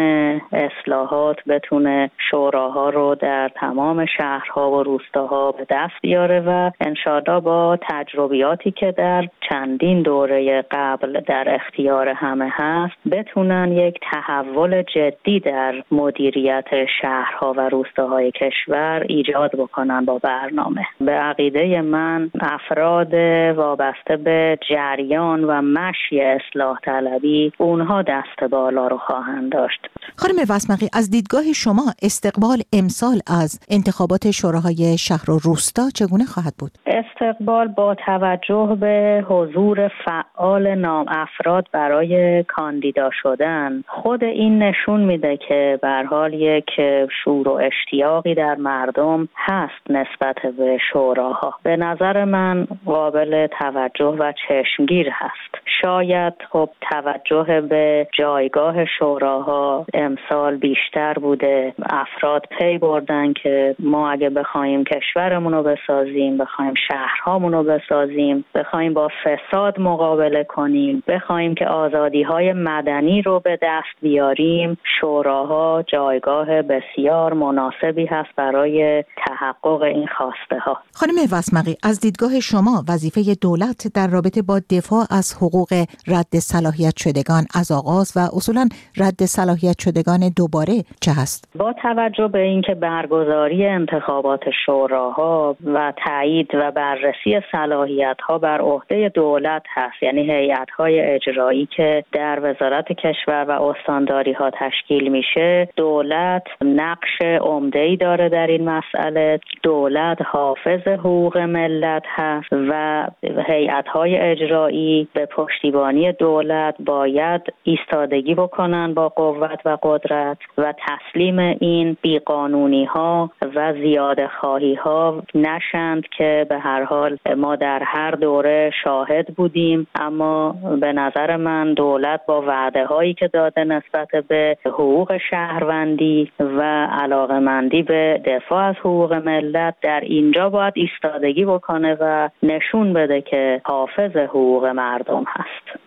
اصلاحات بتونه شوراها رو در تمام شهرها و روستاها به دست بیاره و انشاءالله با تجربیاتی که در چندین دوره قبل در اختیار همه هست بتونن یک تحول جدی در مدیریت شهرها و روستاهای کشور ایجاد بکنن با برنامه. به عقیده من افراد وابسته به جریان و مشی اصلاح طلبی اونها دست بالا رو خواهند داشت. خانم وسمقی، از دیدگاه شما استقبال امسال از انتخابات شوراهای شهر و روستا چگونه خواهد بود؟ استقبال با توجه به حضور فعال نام افراد برای کاندیدا شدن خود این نشون میده که به هر حال یک شور و اشتیاقی در مردم هست نسبت به شوراها. به نظر من قابل توجه و چشمگیر هست. شاید خب توجه به جایگاه شوراها امسال بیشتر بوده. افراد پی بردن که ما اگه بخوایم کشورمون رو بسازیم، بخوایم شهرهامون رو بسازیم، بخوایم با فساد مقابله کنیم، بخوایم که آزادی‌های مدنی رو به دست بیاریم، شوراها جایگاه بسیار مناسبی هست برای تحقق این خواسته ها. خانم وسمقی، از دیدگاه شما وظیفه دولت در رابطه با دفاع از حقوق رد صلاحیت شدگان از آغاز و اصولاً رد صلاحیت شدگان دوباره چه هست؟ با توجه به اینکه برگزاری انتخابات شوراها و تایید و بررسی صلاحیت‌ها بر عهده دولت هست، یعنی هیئت‌های اجرایی که در وزارت کشور و استانداری‌ها تشکیل میشه، دولت نقش عمده‌ای داره در این مسئله. دولت حافظ حقوق ملت هست و هیئت‌های اجرایی به پشتیبانی دولت باید ایستادگی بکنن با قوت و قدرت و تسلیم این بیقانونی‌ها و زیاده خواهی‌ها نشند که به هر حال ما در هر دوره شاهد بودیم. اما به نظر من دولت با وعده‌هایی که داده نسبت به حقوق شهروندی و علاقه‌مندی به دفاع از حقوق ملت در اینجا باید ایستادگی بکنه و نشون بده که حافظ حقوق مردم هست.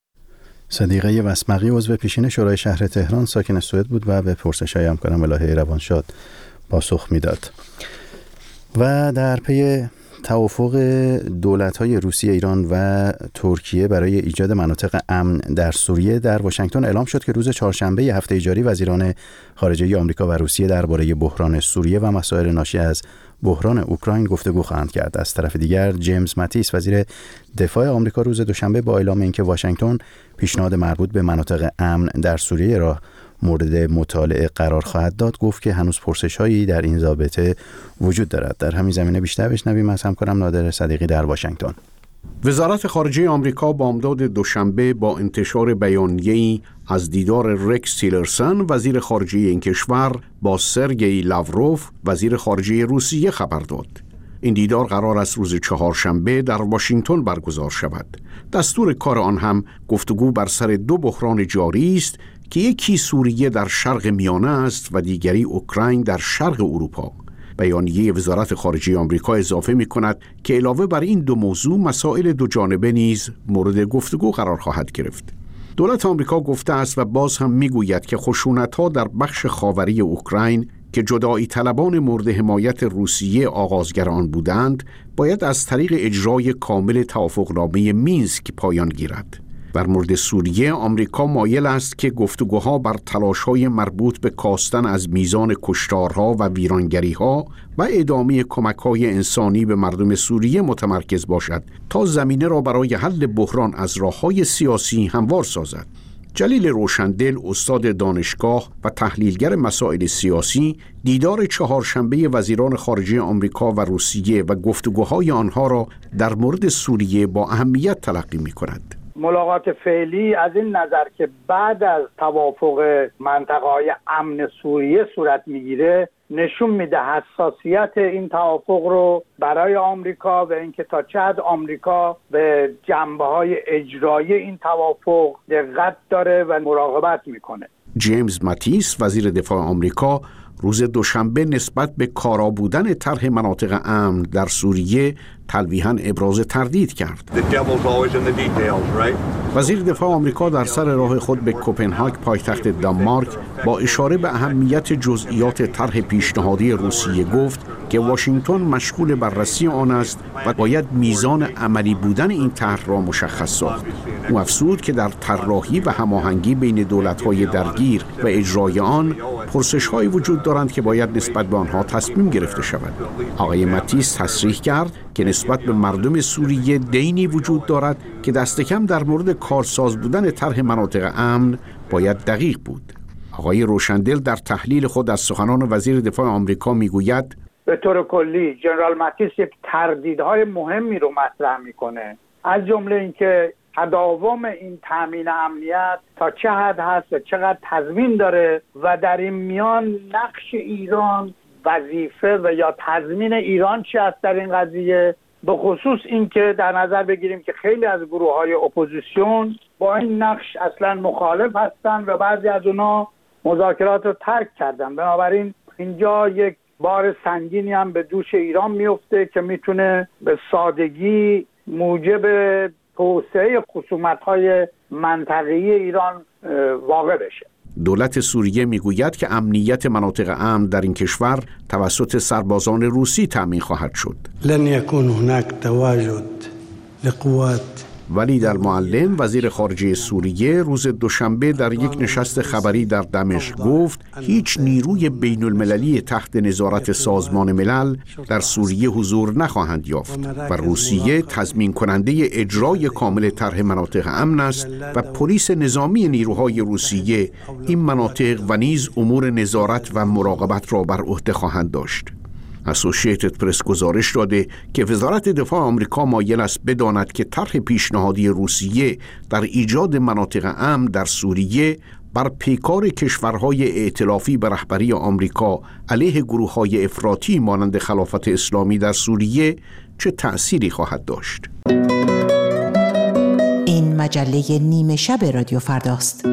صدیقه وسمقی عضو پیشین شورای شهر تهران ساکن سوئد بود و به پرسش‌های همکارم الهه روانشاد پاسخ میداد. و در پی توافق دولت‌های روسیه، ایران و ترکیه برای ایجاد مناطق امن در سوریه در واشنگتن اعلام شد که روز چهارشنبه هفته جاری وزیران خارجه آمریکا و روسیه درباره بحران سوریه و مسائل ناشی از بحران اوکراین گفتگو خواهند کرد. از طرف دیگر جیمز ماتیس وزیر دفاع آمریکا روز دوشنبه با اعلام اینکه واشنگتن پیشنهاد مربوط به مناطق امن در سوریه را مورد مطالعه قرار خواهد داد، گفت که هنوز پرسش‌هایی در این رابطه وجود دارد. در همین زمینه بیشتر بشنویم از همکارم نادر صدیقی در واشنگتن. وزارت خارجه آمریکا بامداد دوشنبه با انتشار بیانیه‌ای از دیدار رکس تیلرسن وزیر خارجه این کشور با سرگئی لاوروف وزیر خارجه روسیه خبر داد. این دیدار قرار است روز چهارشنبه در واشنگتن برگزار شود. دستور کار آن هم گفتگو بر سر دو بحران جاری است که یکی سوریه در شرق میانه است و دیگری اوکراین در شرق اروپا. بیانیه وزارت خارجه آمریکا اضافه می کند که علاوه بر این دو موضوع مسائل دو جانبه نیز مورد گفتگو قرار خواهد گرفت. دولت آمریکا گفته است و باز هم می گوید که خشونت‌ها در بخش خاوری اوکراین که جدایی طلبان مورد حمایت روسیه آغازگر آن بودند باید از طریق اجرای کامل توافقنامه مینسک پایان گیرد. در مورد سوریه آمریکا مایل است که گفتگوها بر تلاش‌های مربوط به کاستن از میزان کشتارها و ویرانگری‌ها و ادامه کمک‌های انسانی به مردم سوریه متمرکز باشد تا زمینه را برای حل بحران از راه‌های سیاسی هموار سازد. جلیل روشندل، استاد دانشگاه و تحلیلگر مسائل سیاسی، دیدار چهارشنبه وزیران خارجه آمریکا و روسیه و گفتگوهای آنها را در مورد سوریه با اهمیت تلقی می‌کند. ملاقات فعلی از این نظر که بعد از توافق منطقه‌های امن سوریه صورت میگیره نشون میده حساسیت این توافق رو برای آمریکا و اینکه تا چه حد آمریکا به جنبه‌های اجرایی این توافق دقت داره و مراقبت میکنه. جیمز ماتیس وزیر دفاع آمریکا روز دوشنبه نسبت به کارا بودن طرح مناطق امن در سوریه تلویحاً ابراز تردید کرد. وزیر دفاع آمریکا در سر راه خود به کوپنهاگ پایتخت دانمارک با اشاره به اهمیت جزئیات طرح پیشنهادی روسیه گفت که واشنگتن مشغول بررسی آن است و باید میزان عملی بودن این طرح را مشخص ساخت. او افزود که در طراحی و هماهنگی بین دولت‌های درگیر و اجرای آن پرسش‌هایی وجود دارند که باید نسبت به آنها تصمیم گرفته شود. آقای ماتیس تصریح کرد که نسبت به مردم سوریه دینی وجود دارد که دست کم در مورد کارساز بودن طرح مناطق امن باید دقیق بود. آقای روشندل در تحلیل خود از سخنان وزیر دفاع آمریکا میگوید به طور کلی جنرال ماتیس یک تردیدهای مهمی رو مطرح میکنه، از جمله اینکه تداوم این تامین امنیت تا چه حد هست و چقدر تضمین داره و در این میان نقش ایران، وظیفه و یا تضمین ایران چی است در این قضیه، به خصوص اینکه در نظر بگیریم که خیلی از گروه‌های اپوزیسیون با این نقش اصلا مخالف هستند و بعضی از اونا مذاکرات رو ترک کردن. بنابراین اینجا یک بار سنگینی هم به دوش ایران میفته که میتونه به سادگی موجب توسعه خصومت‌های منطقه‌ای ایران واقع بشه. دولت سوریه میگوید که امنیت مناطق امن در این کشور توسط سربازان روسی تامین خواهد شد. لن يكون هناك تواجد لقوات ولید المعلم وزیر خارجه سوریه روز دوشنبه در یک نشست خبری در دمشق گفت هیچ نیروی بین المللی تحت نظارت سازمان ملل در سوریه حضور نخواهند یافت و روسیه تضمین کننده اجرای کامل طرح مناطق امن است و پلیس نظامی نیروهای روسیه این مناطق و نیز امور نظارت و مراقبت را بر عهده خواهند داشت. اسوشییتد پرس گزارش داده که وزارت دفاع آمریکا مایل است بداند که طرح پیشنهادی روسیه در ایجاد مناطق امن در سوریه بر پیکار کشورهای ائتلافی به رهبری آمریکا علیه گروه‌های افراطی مانند خلافت اسلامی در سوریه چه تأثیری خواهد داشت. این مجله نیمه شب رادیو فرداست.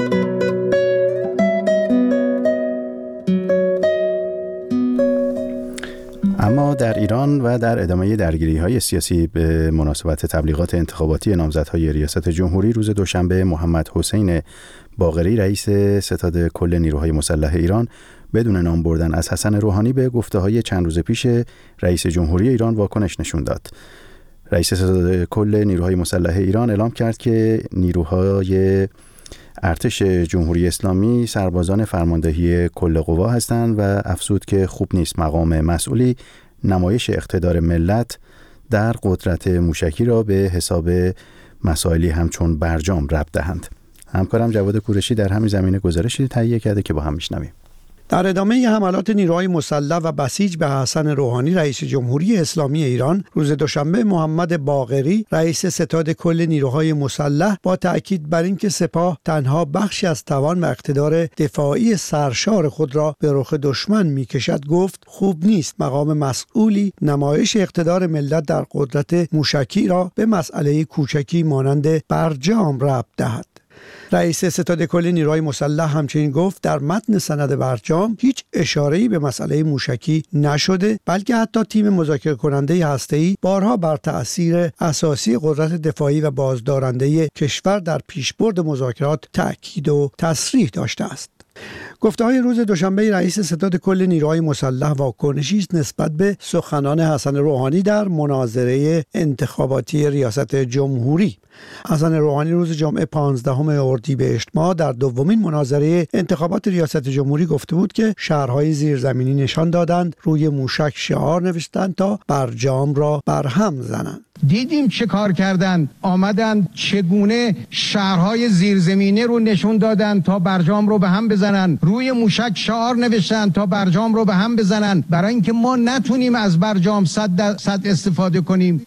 اما در ایران و در ادامه درگیری‌های سیاسی به مناسبت تبلیغات انتخاباتی نامزدهای ریاست جمهوری روز دوشنبه محمد حسین باقری رئیس ستاد کل نیروهای مسلح ایران بدون نام بردن از حسن روحانی به گفته‌های چند روز پیش رئیس جمهوری ایران واکنش نشون داد. رئیس ستاد کل نیروهای مسلح ایران اعلام کرد که نیروهای ارتش جمهوری اسلامی سربازان فرماندهی کل قوا هستند و افزود که خوب نیست مقام مسئولی نمایش اقتدار ملت در قدرت موشکی را به حساب مسائلی همچون برجام ربط دهند. همکارم جواد کوروشی در همین زمینه گزارشی تهیه کرده که با هم میشنویم. در ادامه حملات نیروهای مسلح و بسیج به حسن روحانی رئیس جمهوری اسلامی ایران روز دوشنبه محمد باقری رئیس ستاد کل نیروهای مسلح با تأکید بر اینکه سپاه تنها بخشی از توان و اقتدار دفاعی سرشار خود را به رخ دشمن می‌کشد گفت خوب نیست مقام مسئولی نمایش اقتدار ملت در قدرت موشکی را به مسئله کوچکی مانند برجام ربط دهد. رئیس ستاد کل نیروهای مسلح همچنین گفت در متن سند برجام هیچ اشاره‌ای به مسئله موشکی نشده بلکه حتی تیم مذاکره کننده هسته‌ای بارها بر تأثیر اساسی قدرت دفاعی و بازدارنده کشور در پیشبرد مذاکرات تأکید و تصریح داشته است. گفته‌های روز دوشنبه رئیس ستاد کل نیروهای مسلح واکنشی است نسبت به سخنان حسن روحانی در مناظره انتخاباتی ریاست جمهوری. حسن روحانی روز جمعه پانزدهم اردیبهشت ماه در دومین مناظره انتخابات ریاست جمهوری گفته بود که شهرهای زیرزمینی نشان دادند روی موشک شعار نوشتند تا برجام را برهم زنند. دیدیم چه کار کردند، آمدند چگونه شهرهای زیرزمینی رو نشون دادند تا برجام رو به هم بزنند، روی موشک شعار نوشتند تا برجام رو به هم بزنند برای اینکه ما نتونیم از برجام صد صد استفاده کنیم.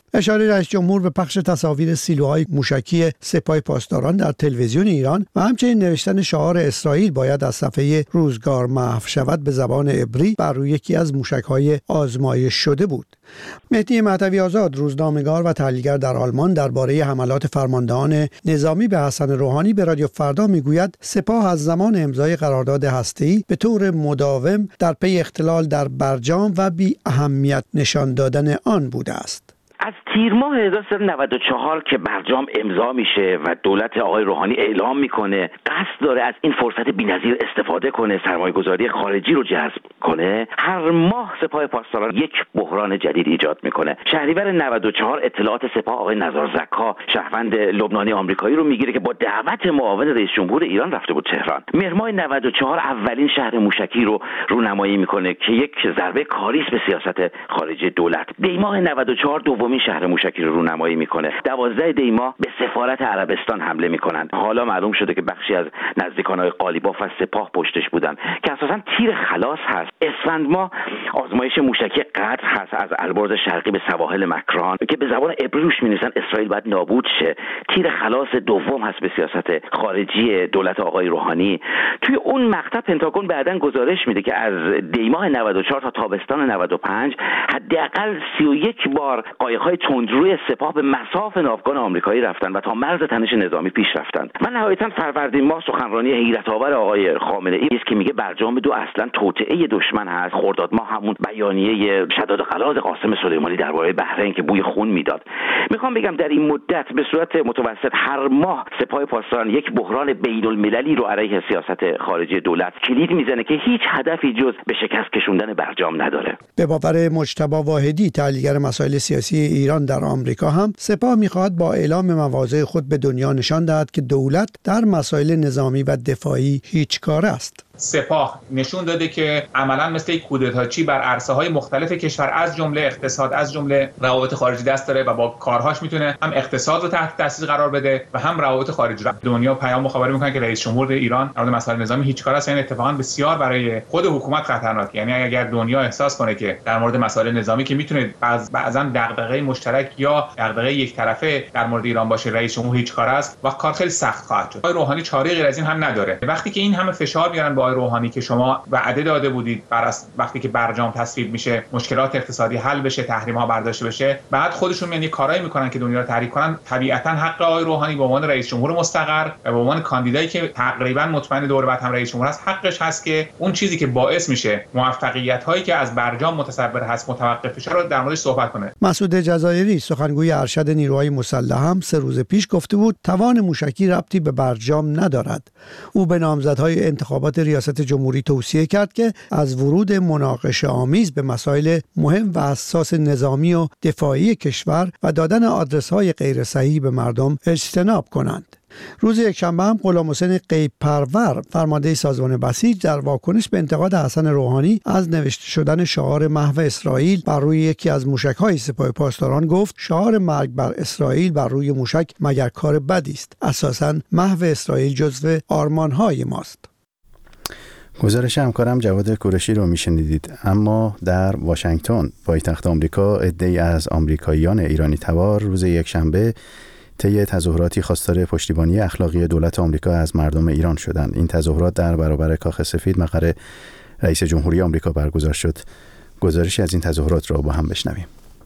اشاره رئیس جمهور به پخش تصاویر سیلوهای موشکی سپاه پاسداران در تلویزیون ایران و همچنین نوشتن شعار اسرائیل باید از صفحه روزگار محو شود به زبان عبری بر روی یکی از موشک‌های آزمایش شده بود. مهدی مهدوی آزاد، روزنامه‌نگار و تحلیلگر در آلمان، درباره حملات فرماندهان نظامی به حسن روحانی به رادیو فردا میگوید سپاه از زمان امضای قرارداد هسته‌ای به طور مداوم در پی اختلال در برجام و بی اهمیت نشان دادن آن بوده است. از تیر ماه هزار و سیصد و نود و چهار که برجام امضا میشه و دولت آقای روحانی اعلام میکنه قصد داره از این فرصت بی‌نظیر استفاده کنه، سرمایه‌گذاری خارجی رو جذب کنه، هر ماه سپاه پاسداران یک بحران جدید ایجاد میکنه. شهریور نود و چهار اطلاعات سپاه آقای نزار زکا، شهروند لبنانی آمریکایی رو میگیره که با دعوت معاون رئیس جمهور ایران رفته بود تهران. مهر ماه نود و چهار اولین شهر موشکی رو رونمایی میکنه که یک ضربه کاری است به سیاست خارجی دولت. دی ماه نود و چهار دومین شهر موشکی رو رونمایی میکنه. دوازده دی ماه به سفارت عربستان حمله میکنن. حالا معلوم شده که بخشی از نزدیکانهای قالیباف و سپاه پشتش بودن که اساسا تیر خلاص هست. اسفند ماه آزمایش موشکی قطر هست از البرز شرقی به سواحل مکران که به زبان عبری روش می‌نویسن اسرائیل باید نابود شه. تیر خلاص دوم هست به سیاست خارجی دولت آقای روحانی. توی اون مقطع پنتاگون بعداً گزارش میده که از دی ماه نود و چهار تا تابستان نود و پنج حداقل سی و یک بار قایق‌های تندروی سپاه به مصاف ناوگان آمریکایی رفتن و تا مرز تنش نظامی پیش رفتن. و نهایتاً فروردین ماه سخنرانی حیرت‌آور آقای خامنه‌ای است که میگه برجام دو اصلاً توطئه دشمن هست. خرداد ماه همون بیانیه شداد غلاظ قاسم سلیمانی درباره بحرین که بوی خون میداد. میخوام بگم در این مدت به صورت متوسط هر ماه سپاه پاسداران یک بحران بین‌المللی رو علیه سیاست خارجی دولت کلید میزنه که هیچ هدفی جز به شکست کشوندن برجام نداره. به باور مجتبی واحدی، تحلیلگر مسائل سیاسی ایران در آمریکا، هم سپاه میخواهد با اعلام مواضع خود به دنیا نشان دهد که دولت در مسائل نظامی و دفاعی هیچ کار است. سپاه نشون داده که عملاً مثل یک کودتاچی بر عرصه‌های مختلف کشور از جمله اقتصاد، از جمله روابط خارجی دست داره و با کارهاش میتونه هم اقتصاد رو تحت تاثیر قرار بده و هم روابط خارجی رو. دنیا پیام مخابره میکنه که رئیس جمهور ایران در مورد مسائل نظامی هیچ کار است. یعنی اتفاقاً بسیار برای خود حکومت خطرناک. یعنی اگر دنیا احساس کنه که در مورد مسائل نظامی که میتونه بعضاً دغدغه مشترک یا دغدغه یک طرفه در مورد ایران باشه، رئیس جمهور هیچ کار است و کار خیلی سخت خواهد شد. روحانی چاره غیر از این هم نداره. وقتی که این همه فشار میارن با روحانی که شما وعده داده بودید بر وقتی که برجام تصویب میشه مشکلات اقتصادی حل بشه، تحریم ها برداشته بشه، بعد خودشون میان کارایی میکنن که دنیا رو تحریک کنن، طبیعتا حق آقای روحانی به عنوان رئیس جمهور مستقر و به عنوان کاندیدایی که تقریبا مطمئن دور بعد هم رئیس جمهور است، حقش هست که اون چیزی که باعث میشه موفقیت هایی که از برجام متصور هست متوقف بشه رو در موردش صحبت کنه. مسعود جزایری، سخنگوی ارشد نیروهای مسلح، هم سه روز پیش گفته بود توان موشکی ربطی به برجام ندارد. او به نامزدهای انتخابات ریاست جمهوری توصیه کرد که از ورود مناقشه آمیز به مسائل مهم و حساس نظامی و دفاعی کشور و دادن آدرس‌های غیر صحیح به مردم اجتناب کنند. روز یکشنبه هم غلام حسین غیب پرور، فرمانده سازمان بسیج، در واکنش به انتقاد حسن روحانی از نوشته شدن شعار محو اسرائیل بر روی یکی از موشک‌های سپاه پاسداران گفت شعار مرگ بر اسرائیل بر روی موشک مگر کار بدی است؟ اساساً محو اسرائیل جزو آرمان‌های ماست. گزارش همکارم جواد کوروشی رو میشنیدید. اما در واشنگتن، پایتخت آمریکا، عده‌ای از آمریکاییان ایرانی تبار روز یکشنبه طی تظاهراتی خواستار پشتیبانی اخلاقی دولت آمریکا از مردم ایران شدند. این تظاهرات در برابر کاخ سفید مقر رئیس جمهوری آمریکا برگزار شد. گزارشی از این تظاهرات را با هم بشنویم.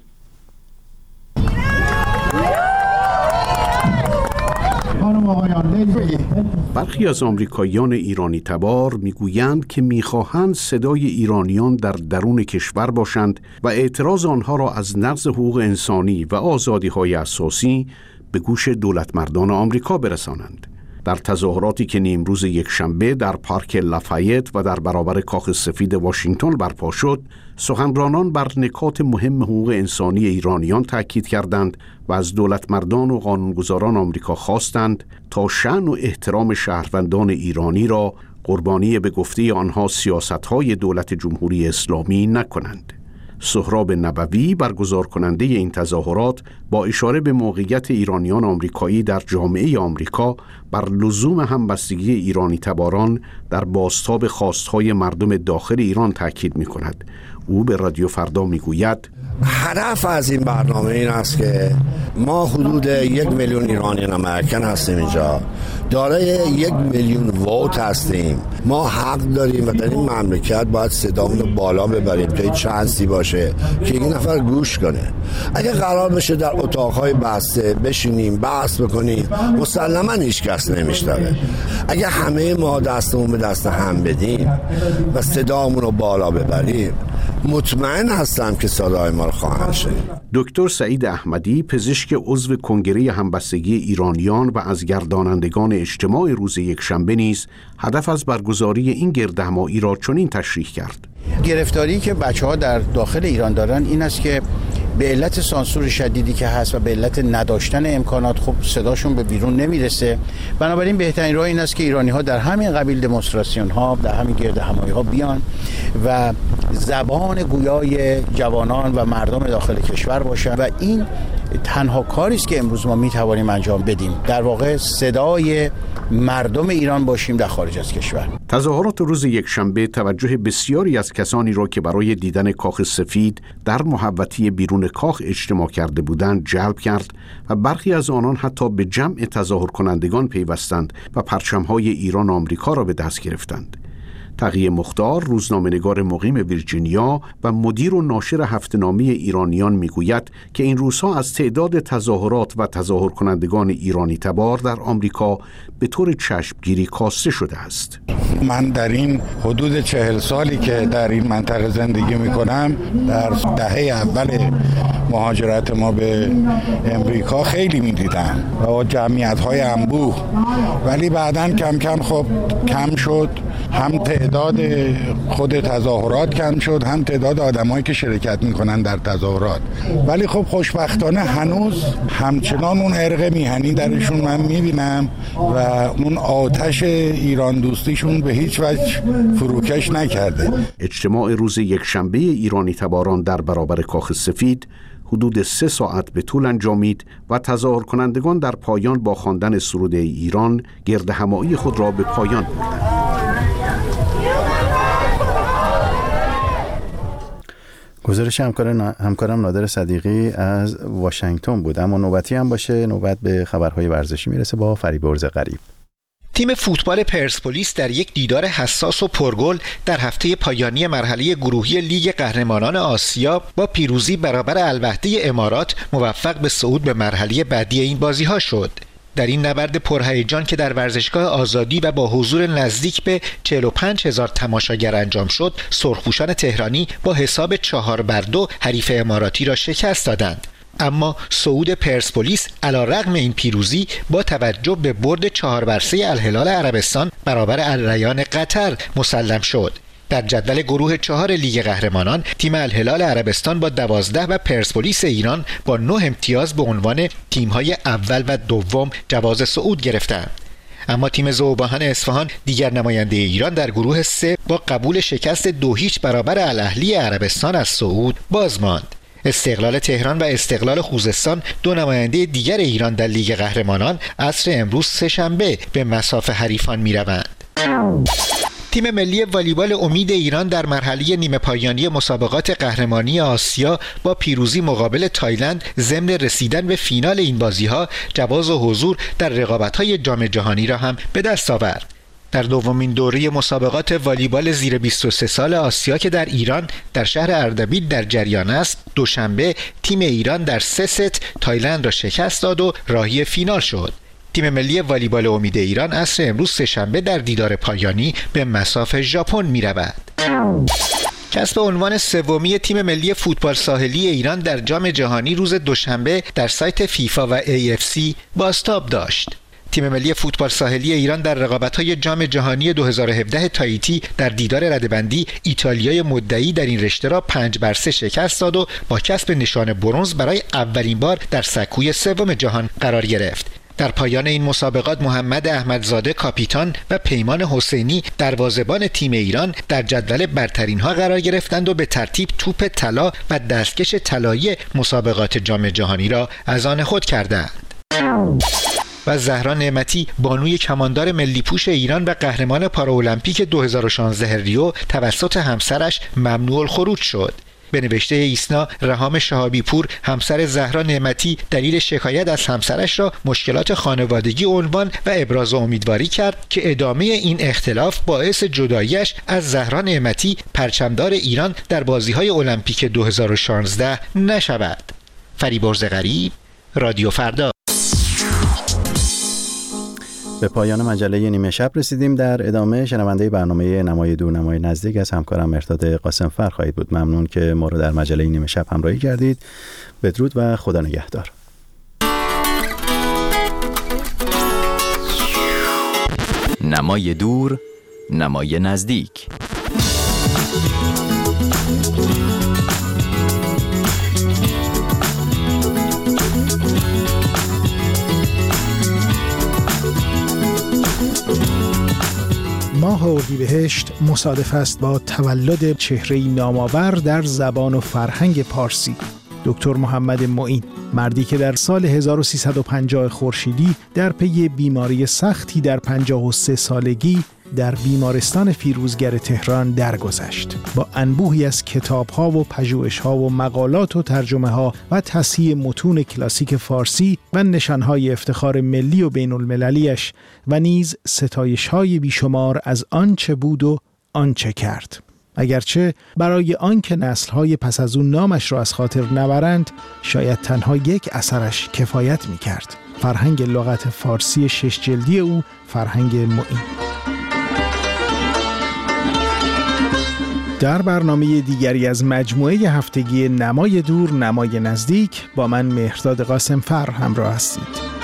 برخی از آمریکاییان ایرانی تبار میگویند که میخواهند صدای ایرانیان در درون کشور باشند و اعتراض آنها را از نقض حقوق انسانی و آزادی‌های اساسی به گوش دولتمردان آمریکا برسانند. در تظاهراتی که نیمروز یکشنبه در پارک لافایت و در برابر کاخ سفید واشنگتن برپا شد، سخنرانان بر نکات مهم حقوق انسانی ایرانیان تاکید کردند و از دولتمردان و قانونگذاران آمریکا خواستند تا شأن و احترام شهروندان ایرانی را قربانی به گفته آنها سیاست‌های دولت جمهوری اسلامی نکنند. سهراب نبوی، برگزار کننده این تظاهرات، با اشاره به موقعیت ایرانیان آمریکایی در جامعه آمریکا بر لزوم همبستگی ایرانی تباران در بازتاب خواستهای مردم داخل ایران تاکید می‌کند. او به رادیو فردا میگوید هدف از این برنامه این است که ما حدود یک میلیون ایرانی امریکن هستیم اینجا، دارای یک میلیون ووت هستیم. ما حق داریم و در این مملکت باید صدامون رو بالا ببریم تا این چانسی باشه که یک نفر گوش کنه. اگه قرار بشه در اتاقهای بسته بشینیم بحث بکنیم، مسلما هیچ کس نمیشنوه. اگه همه ما دستمون به دست هم بدیم و صدامون رو بالا ببریم، مطمئن هستم که صدای ما رو خواهند شنید. دکتر سعید احمدی، پزشک عضو کنگره همبستگی ایرانیان و از گردانندگان اجتماع روز یکشنبه نیز هدف از برگزاری این گردهمایی را چنین تشریح کرد. گرفتاری که بچه‌ها در داخل ایران دارن این است که به علت سانسور شدیدی که هست و به علت نداشتن امکانات خب صداشون به بیرون نمیرسه. بنابراین بهترین راه این است که ایرانی ها در همین قبیل دمونستراسیون ها، در همین گردهمایی ها بیان و زبان گویای جوانان و مردم داخل کشور باشن و این تنها کاری است که امروز ما میتوانیم انجام بدیم. در واقع صدای مردم ایران باشیم در خارج از کشور. تظاهرات روز یکشنبه توجه بسیاری از کسانی را که برای دیدن کاخ سفید در محوطه بیرون کاخ اجتماع کرده بودند جلب کرد و برخی از آنان حتی به جمع تظاهر کنندگان پیوستند و پرچم‌های ایران و آمریکا را به دست گرفتند. تقی مختار، روزنامه‌نگار مقیم ویرجینیا و مدیر و ناشر هفته‌نامه ایرانیان میگوید که این روزها از تعداد تظاهرات و تظاهر کنندگان ایرانی تبار در آمریکا به طور چشمگیری کاسته شده است. من در این حدود چهل سالی که در این منطقه زندگی میکنم، در دهه اول مهاجرت ما به امریکا خیلی میدیدم و با جمعیت‌های انبوه، ولی بعداً کم کم خب کم شد. هم تعداد خود تظاهرات کم شد، هم تعداد آدمایی که شرکت میکنن در تظاهرات. ولی خب خوشبختانه هنوز همچنان اون عرق میهنی درشون من میبینم و اون آتش ایران دوستیشون به هیچ وجه فروکش نکرده. اجتماع روز یکشنبه ایرانی تباران در برابر کاخ سفید حدود سه ساعت به طول انجامید و تظاهر کنندگان در پایان با خواندن سرود ایران گردهمایی خود را به پایان بردند. گزارش همکارم نادر صدیقی از واشنگتن بود. اما نوبتی هم باشه، نوبت به خبرهای ورزشی میرسه با فریبرز غریب. تیم فوتبال پرسپولیس در یک دیدار حساس و پرگل در هفته پایانی مرحله گروهی لیگ قهرمانان آسیا با پیروزی برابر الوحده امارات موفق به صعود به مرحله بعدی این بازی‌ها شد. در این نبرد پرهیجان که در ورزشگاه آزادی و با حضور نزدیک به چهل و پنج هزار تماشاگر انجام شد، سرخپوشان تهرانی با حساب چهار بر دو حریف اماراتی را شکست دادند. اما صعود پرسپولیس علیرغم این پیروزی با توجه به برد چهار بر سه الهلال عربستان برابر الریان قطر مسلم شد. در جدول گروه چهار لیگ قهرمانان تیم الهلال عربستان با دوازده و پرسپولیس ایران با نه امتیاز به عنوان تیم‌های اول و دوم جواز صعود گرفتند. اما تیم ذوباهن اصفهان دیگر نماینده ایران در گروه سه با قبول شکست دو هیچ برابر الاهلی عربستان از صعود باز ماند. استقلال تهران و استقلال خوزستان دو نماینده دیگر ایران در لیگ قهرمانان عصر امروز سه‌شنبه به مصاف حریفان می‌روند. تیم ملی والیبال امید ایران در مرحله نیمه پایانی مسابقات قهرمانی آسیا با پیروزی مقابل تایلند ضمن رسیدن به فینال این بازی‌ها جواز حضور در رقابت‌های جام جهانی را هم به دست آورد. در دومین دوره مسابقات والیبال زیر بیست و سه سال آسیا که در ایران در شهر اردبیل در جریان است، دوشنبه تیم ایران در سه ست تایلند را شکست داد و راهی فینال شد. تیم ملی والیبال امید ایران عصر امروز سه‌شنبه در دیدار پایانی به مصاف ژاپن می‌رود. کسب عنوان سومی تیم ملی فوتبال ساحلی ایران در جام جهانی روز دوشنبه در سایت فیفا و ای اف سی بازتاب داشت. تیم ملی فوتبال ساحلی ایران در رقابت‌های جام جهانی دو هزار و هفده تاییتی در دیدار رده‌بندی ایتالیای مدعی در این رشته را پنج بر سه شکست داد و با کسب نشان برنز برای اولین بار در سکوی سوم جهان قرار گرفت. در پایان این مسابقات محمد احمدزاده کاپیتان و پیمان حسینی دروازه‌بان تیم ایران در جدول برترین‌ها قرار گرفتند و به ترتیب توپ طلا و دستکش طلایی مسابقات جام جهانی را از آن خود کردند. و زهرا نعمتی بانوی کماندار ملی پوش ایران و قهرمان پارالمپیک دو هزار و شانزده ریو توسط همسرش ممنوع الخروج شد. به نوشته ایسنا، رهام شهابی پور همسر زهرا نعمتی دلیل شکایت از همسرش را مشکلات خانوادگی عنوان و ابراز امیدواری کرد که ادامه این اختلاف باعث جداییش از زهرا نعمتی پرچمدار ایران در بازی‌های المپیک دو هزار و شانزده نشود. فریبرز غریب، رادیو فردا. به پایان مجله نیمه شب رسیدیم. در ادامه شنونده برنامه نمای دور نمای نزدیک از همکارم مهرداد قاسمفر خواهید بود. ممنون که ما رو در مجله نیمه شب همراهی کردید. بدرود و خدا نگهدار. نمای دور نمای نزدیک. ماه اردیبهشت مصادف است با تولد چهره‌ای نامآور در زبان و فرهنگ پارسی، دکتر محمد معین، مردی که در سال هزار و سیصد و پنجاه خورشیدی در پی بیماری سختی در پنجاه و سه سالگی در بیمارستان فیروزگر تهران درگذشت. با انبوهی از کتاب‌ها و پژوهش‌ها و مقالات و ترجمه‌ها و تصحیح متون کلاسیک فارسی و نشان‌های افتخار ملی و بین‌المللی‌اش و نیز ستایش‌های بیشمار از آنچه بود و آنچه کرد. اگرچه برای آنکه نسل‌های پس از اون نامش را از خاطر نبرند، شاید تنها یک اثرش کفایت می‌کرد: فرهنگ لغت فارسی شش جلدی او، فرهنگ معین. در برنامه دیگری از مجموعه هفتگی نمای دور نمای نزدیک با من مهرداد قاسمفر همراه هستید.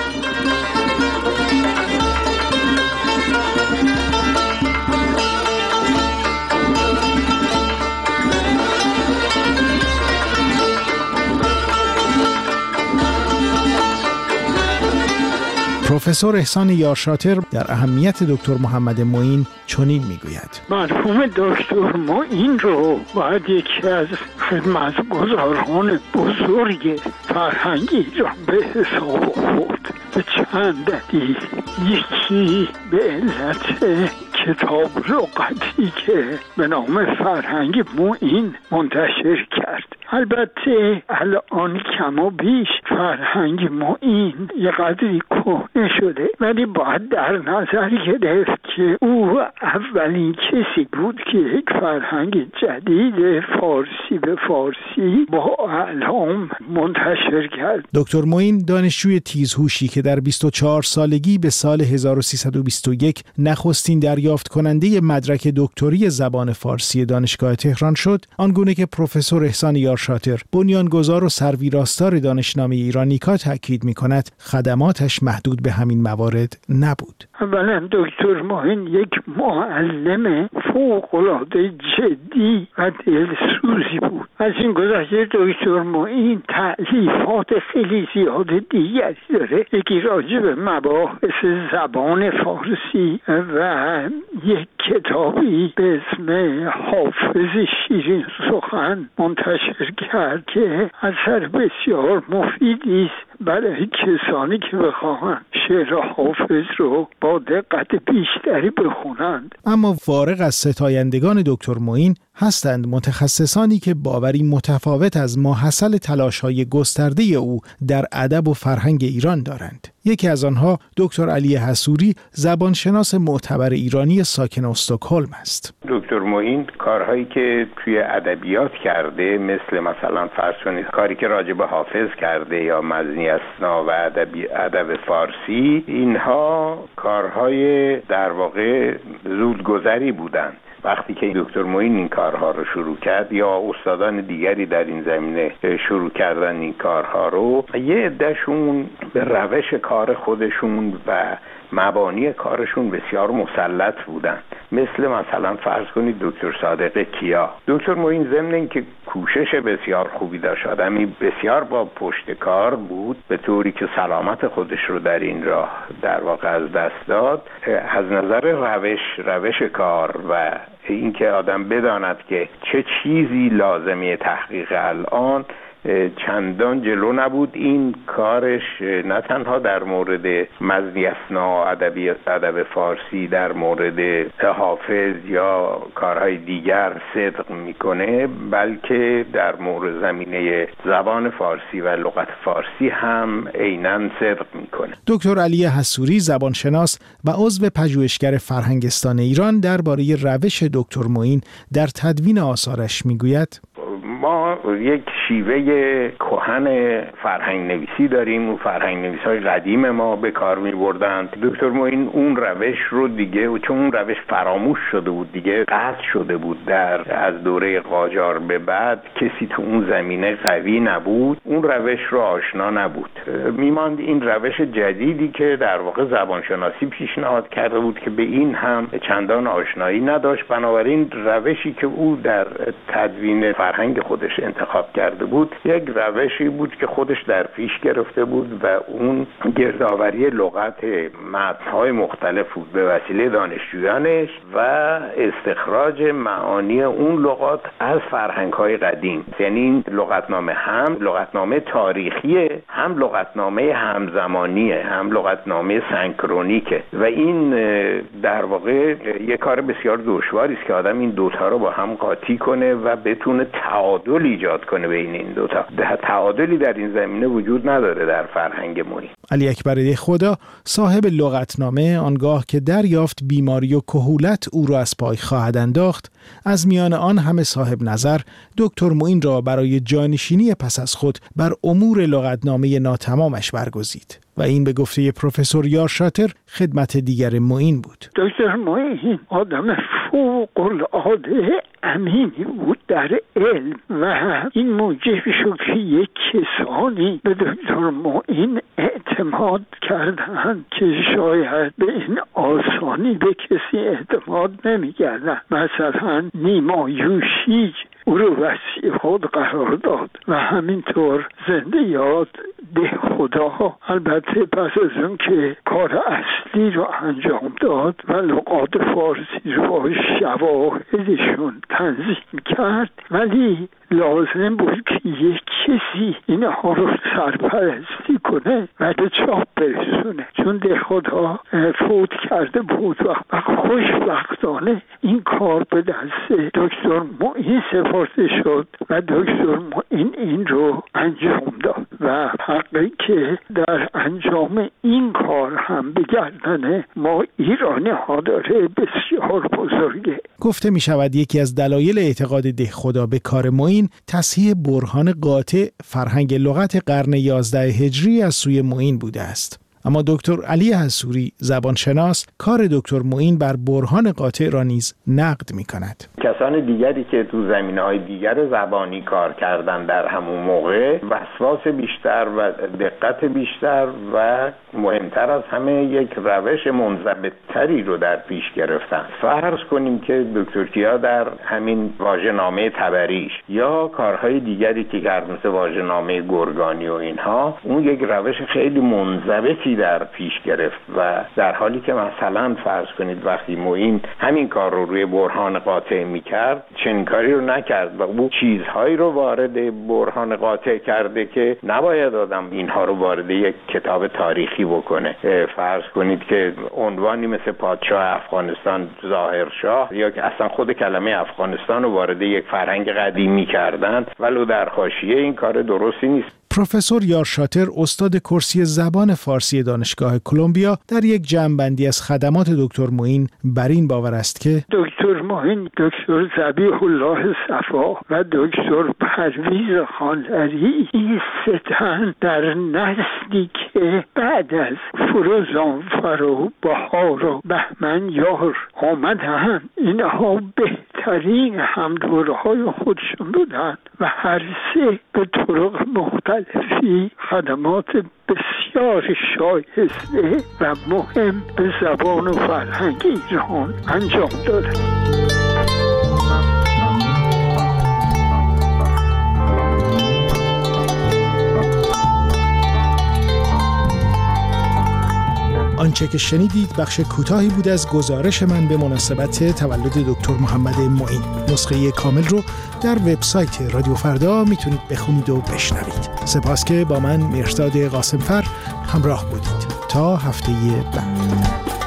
پروفسور احسان یارشاتر در اهمیت دکتر محمد معین چنین میگوید: مرحوم دکتر معین رو باید یکی از خدمتگزاران بزرگ فرهنگ ایران به حساب آورد به چند دلیل. یکی به علت کتاب لغتی که به نام فرهنگ معین منتشر کرد. البته الان کم و بیش فرهنگ معین یه قدری کهنه شده، ولی باید در نظر گرفت که او اولین کسی بود که یک فرهنگ جدید فارسی به فارسی با اعلام منتشر کرد. دکتر معین دانشجوی تیزهوشی که در بیست و چهار سالگی به سال هزار و سیصد و بیست و یک نخستین دریافت کننده مدرک دکتری زبان فارسی دانشگاه تهران شد، آنگونه که پروفسور احسان یارشاتر، بنیانگذار و سرویراستار دانشنامه ایرانیکا تاکید می‌کند، خدماتش محدود به همین موارد نبود. اولا دکتر معین یک معلم فوق‌العاده جدی و دلسوزی بود. از این گذشته دکتر معین تألیفات خیلی زیاد دیگری داره. یکی راجع به مباحث زبان فارسی و یک کتابی به اسم حافظ شیرین سخن منتشر کرد که اثر بسیار مفیدی است برای کسانی که بخواهند شعر حافظ رو با دقت بیشتری بخونند. اما فارغ از ستایندگان دکتر معین، هستند متخصصانی که باوری متفاوت از ماحصل تلاش‌های گسترده او در ادب و فرهنگ ایران دارند. یکی از آنها دکتر علی حسوری، زبانشناس معتبر ایرانی ساکن استکهلم است. دکتر معین کارهایی که توی ادبیات کرده، مثل مثلا فرض کنید کاری که راجع به حافظ کرده یا مزنی اسنا و ادبی ادب فارسی، اینها کارهای در واقع زودگذری بودند. وقتی که دکتر معین این کارها رو شروع کرد یا استادان دیگری در این زمینه شروع کردن این کارها رو، یه عده‌شون به روش کار خودشون و مبانی کارشون بسیار مسلط بودن. مثل مثلا فرض کنید دکتر صادق کیا. دکتر معین ضمن اینکه کوشش بسیار خوبی داشت، آدمی بسیار با پشت کار بود، به طوری که سلامت خودش رو در این راه در واقع از دست داد. از نظر روش روش کار و اینکه آدم بداند که چه چیزی لازمه تحقیق الان، چندان جلو نبود. این کارش نه تنها در مورد مزنی اثنا ادبی ادب فارسی در مورد حافظ یا کارهای دیگر صدق میکنه، بلکه در مورد زمینه زبان فارسی و لغت فارسی هم عیناً صدق میکنه. دکتر علی حسوری زبانشناس و عضو پژوهشگر فرهنگستان ایران درباره روش دکتر معین در تدوین آثارش میگوید: ما یک شیوه کهن فرهنگ نویسی داریم. اون فرهنگ نویس های قدیم ما به کار می بردند. دکتر معین اون روش رو دیگه، چون اون روش فراموش شده بود، دیگه قطع شده بود در از دوره قاجار به بعد کسی تو اون زمینه قوی نبود، اون روش رو آشنا نبود. میماند این روش جدیدی که در واقع زبانشناسی پیشنهاد کرده بود که به این هم چندان آشنایی نداشت. بنابراین روشی که او در تدوین فرهنگ خودش انتخاب کرده بود یک روشی بود که خودش در پیش گرفته بود و اون گردآوری لغت متن‌های مختلف بود به وسیله دانشجویانش و استخراج معانی اون لغات از فرهنگ‌های قدیم. یعنی این لغتنامه هم لغتنامه تاریخیه، هم لغتنامه همزمانیه، هم لغتنامه سنکرونیکه و این در واقع یک کار بسیار دشواری است که آدم این دوتا رو با هم قاطی کنه و بتونه تعادل ایجاد کنه بین این دوتا. تعادلی در این زمینه وجود نداره در فرهنگ معین. علی اکبر دهخدا صاحب لغتنامه آنگاه که دریافت بیماری و کهولت او را از پای خواهد انداخت، از میان آن همه صاحب نظر دکتر معین را برای جانشینی پس از خود بر امور لغتنامه ناتمامش برگزید و این به گفته پروفسور یار شاتر خدمت دیگر معین بود. دکتر معین آدم فوق العاده امینی بود در علم و این موجب شد که یک کسانی به دکتر معین اعتماد کردند که شاید به این آسانی به کسی اعتماد نمی‌کردند. مثلا نیما یوشیج او رو وسیع خود قرار داد و همینطور زنده یاد دهخدا البته پس از اون که کار اصلی رو انجام داد و لغات فارسی رو با شواهدشون تنظیم کرد، ولی لازم بود که یک کسی اینها رو سرپرستی کنه و به چاپ برسونه، چون دهخدا فوت کرده بود و خوشبختانه این کار به دست دکتر معین سپرده شد و دکتر معین این رو انجام داد و حقی که در انجام این کار هم به گردن ما ایرانی ها داره بسیار بزرگه. گفته می شود یکی از دلایل اعتقاد دهخدا به کار معین تصحیح برهان قاطع فرهنگ لغت قرن یازده هجری از سوی معین بوده است. اما دکتر علی حسوری زبانشناس کار دکتر معین بر برهان قاطع را نیز نقد می کند. کسان دیگری که تو زمینه‌های دیگر زبانی کار کردن در همون موقع وسواس بیشتر و دقت بیشتر و مهمتر از همه یک روش منضبط‌تری رو در پیش گرفتن. فرض کنیم که دکتر کیا در همین واژه‌نامه تبریش یا کارهای دیگری که کرد مثل واژه‌نامه گرگانی و اینها، اون یک روش خیلی منضبطی در پیش گرفت و در حالی که مثلا فرض کنید وقتی معین همین کار رو روی برهان قاطع میکرد، چنین کاری رو نکرد و او چیزهایی رو وارد برهان قاطع کرده که نباید آدم اینها رو وارد یک کتاب تاریخی بکنه. فرض کنید که عنوانی مثل پادشاه افغانستان ظاهرشاه یا که اصلا خود کلمه افغانستان رو وارد یک فرهنگ قدیمی کردن، ولو در حاشیه، این کار درستی نیست. پروفسور یار شاتر استاد کرسی زبان فارسی دانشگاه کلمبیا در یک جمع‌بندی از خدمات دکتر معین بر این باور است که دکتر معین، دکتر ذبیح الله صفا و دکتر پرویز خانلری این سه تن در نسلی که بعد از فروزانفر و بهار و بهمن یار آمدن، اینها بهترین همدورهای خودشون بودن و هر سه به طرق مختلفی خدمات بسیار شایسته و مهم به زبان و فرهنگ ایران انجام دادن. آنچه آنچه که شنیدید بخش کوتاهی بود از گزارش من به مناسبت تولد دکتر محمد معین. نسخه کامل رو در وبسایت رادیو فردا میتونید بخونید و بشنوید. سپاس که با من مهرداد قاسمفر همراه بودید. تا هفته بعد.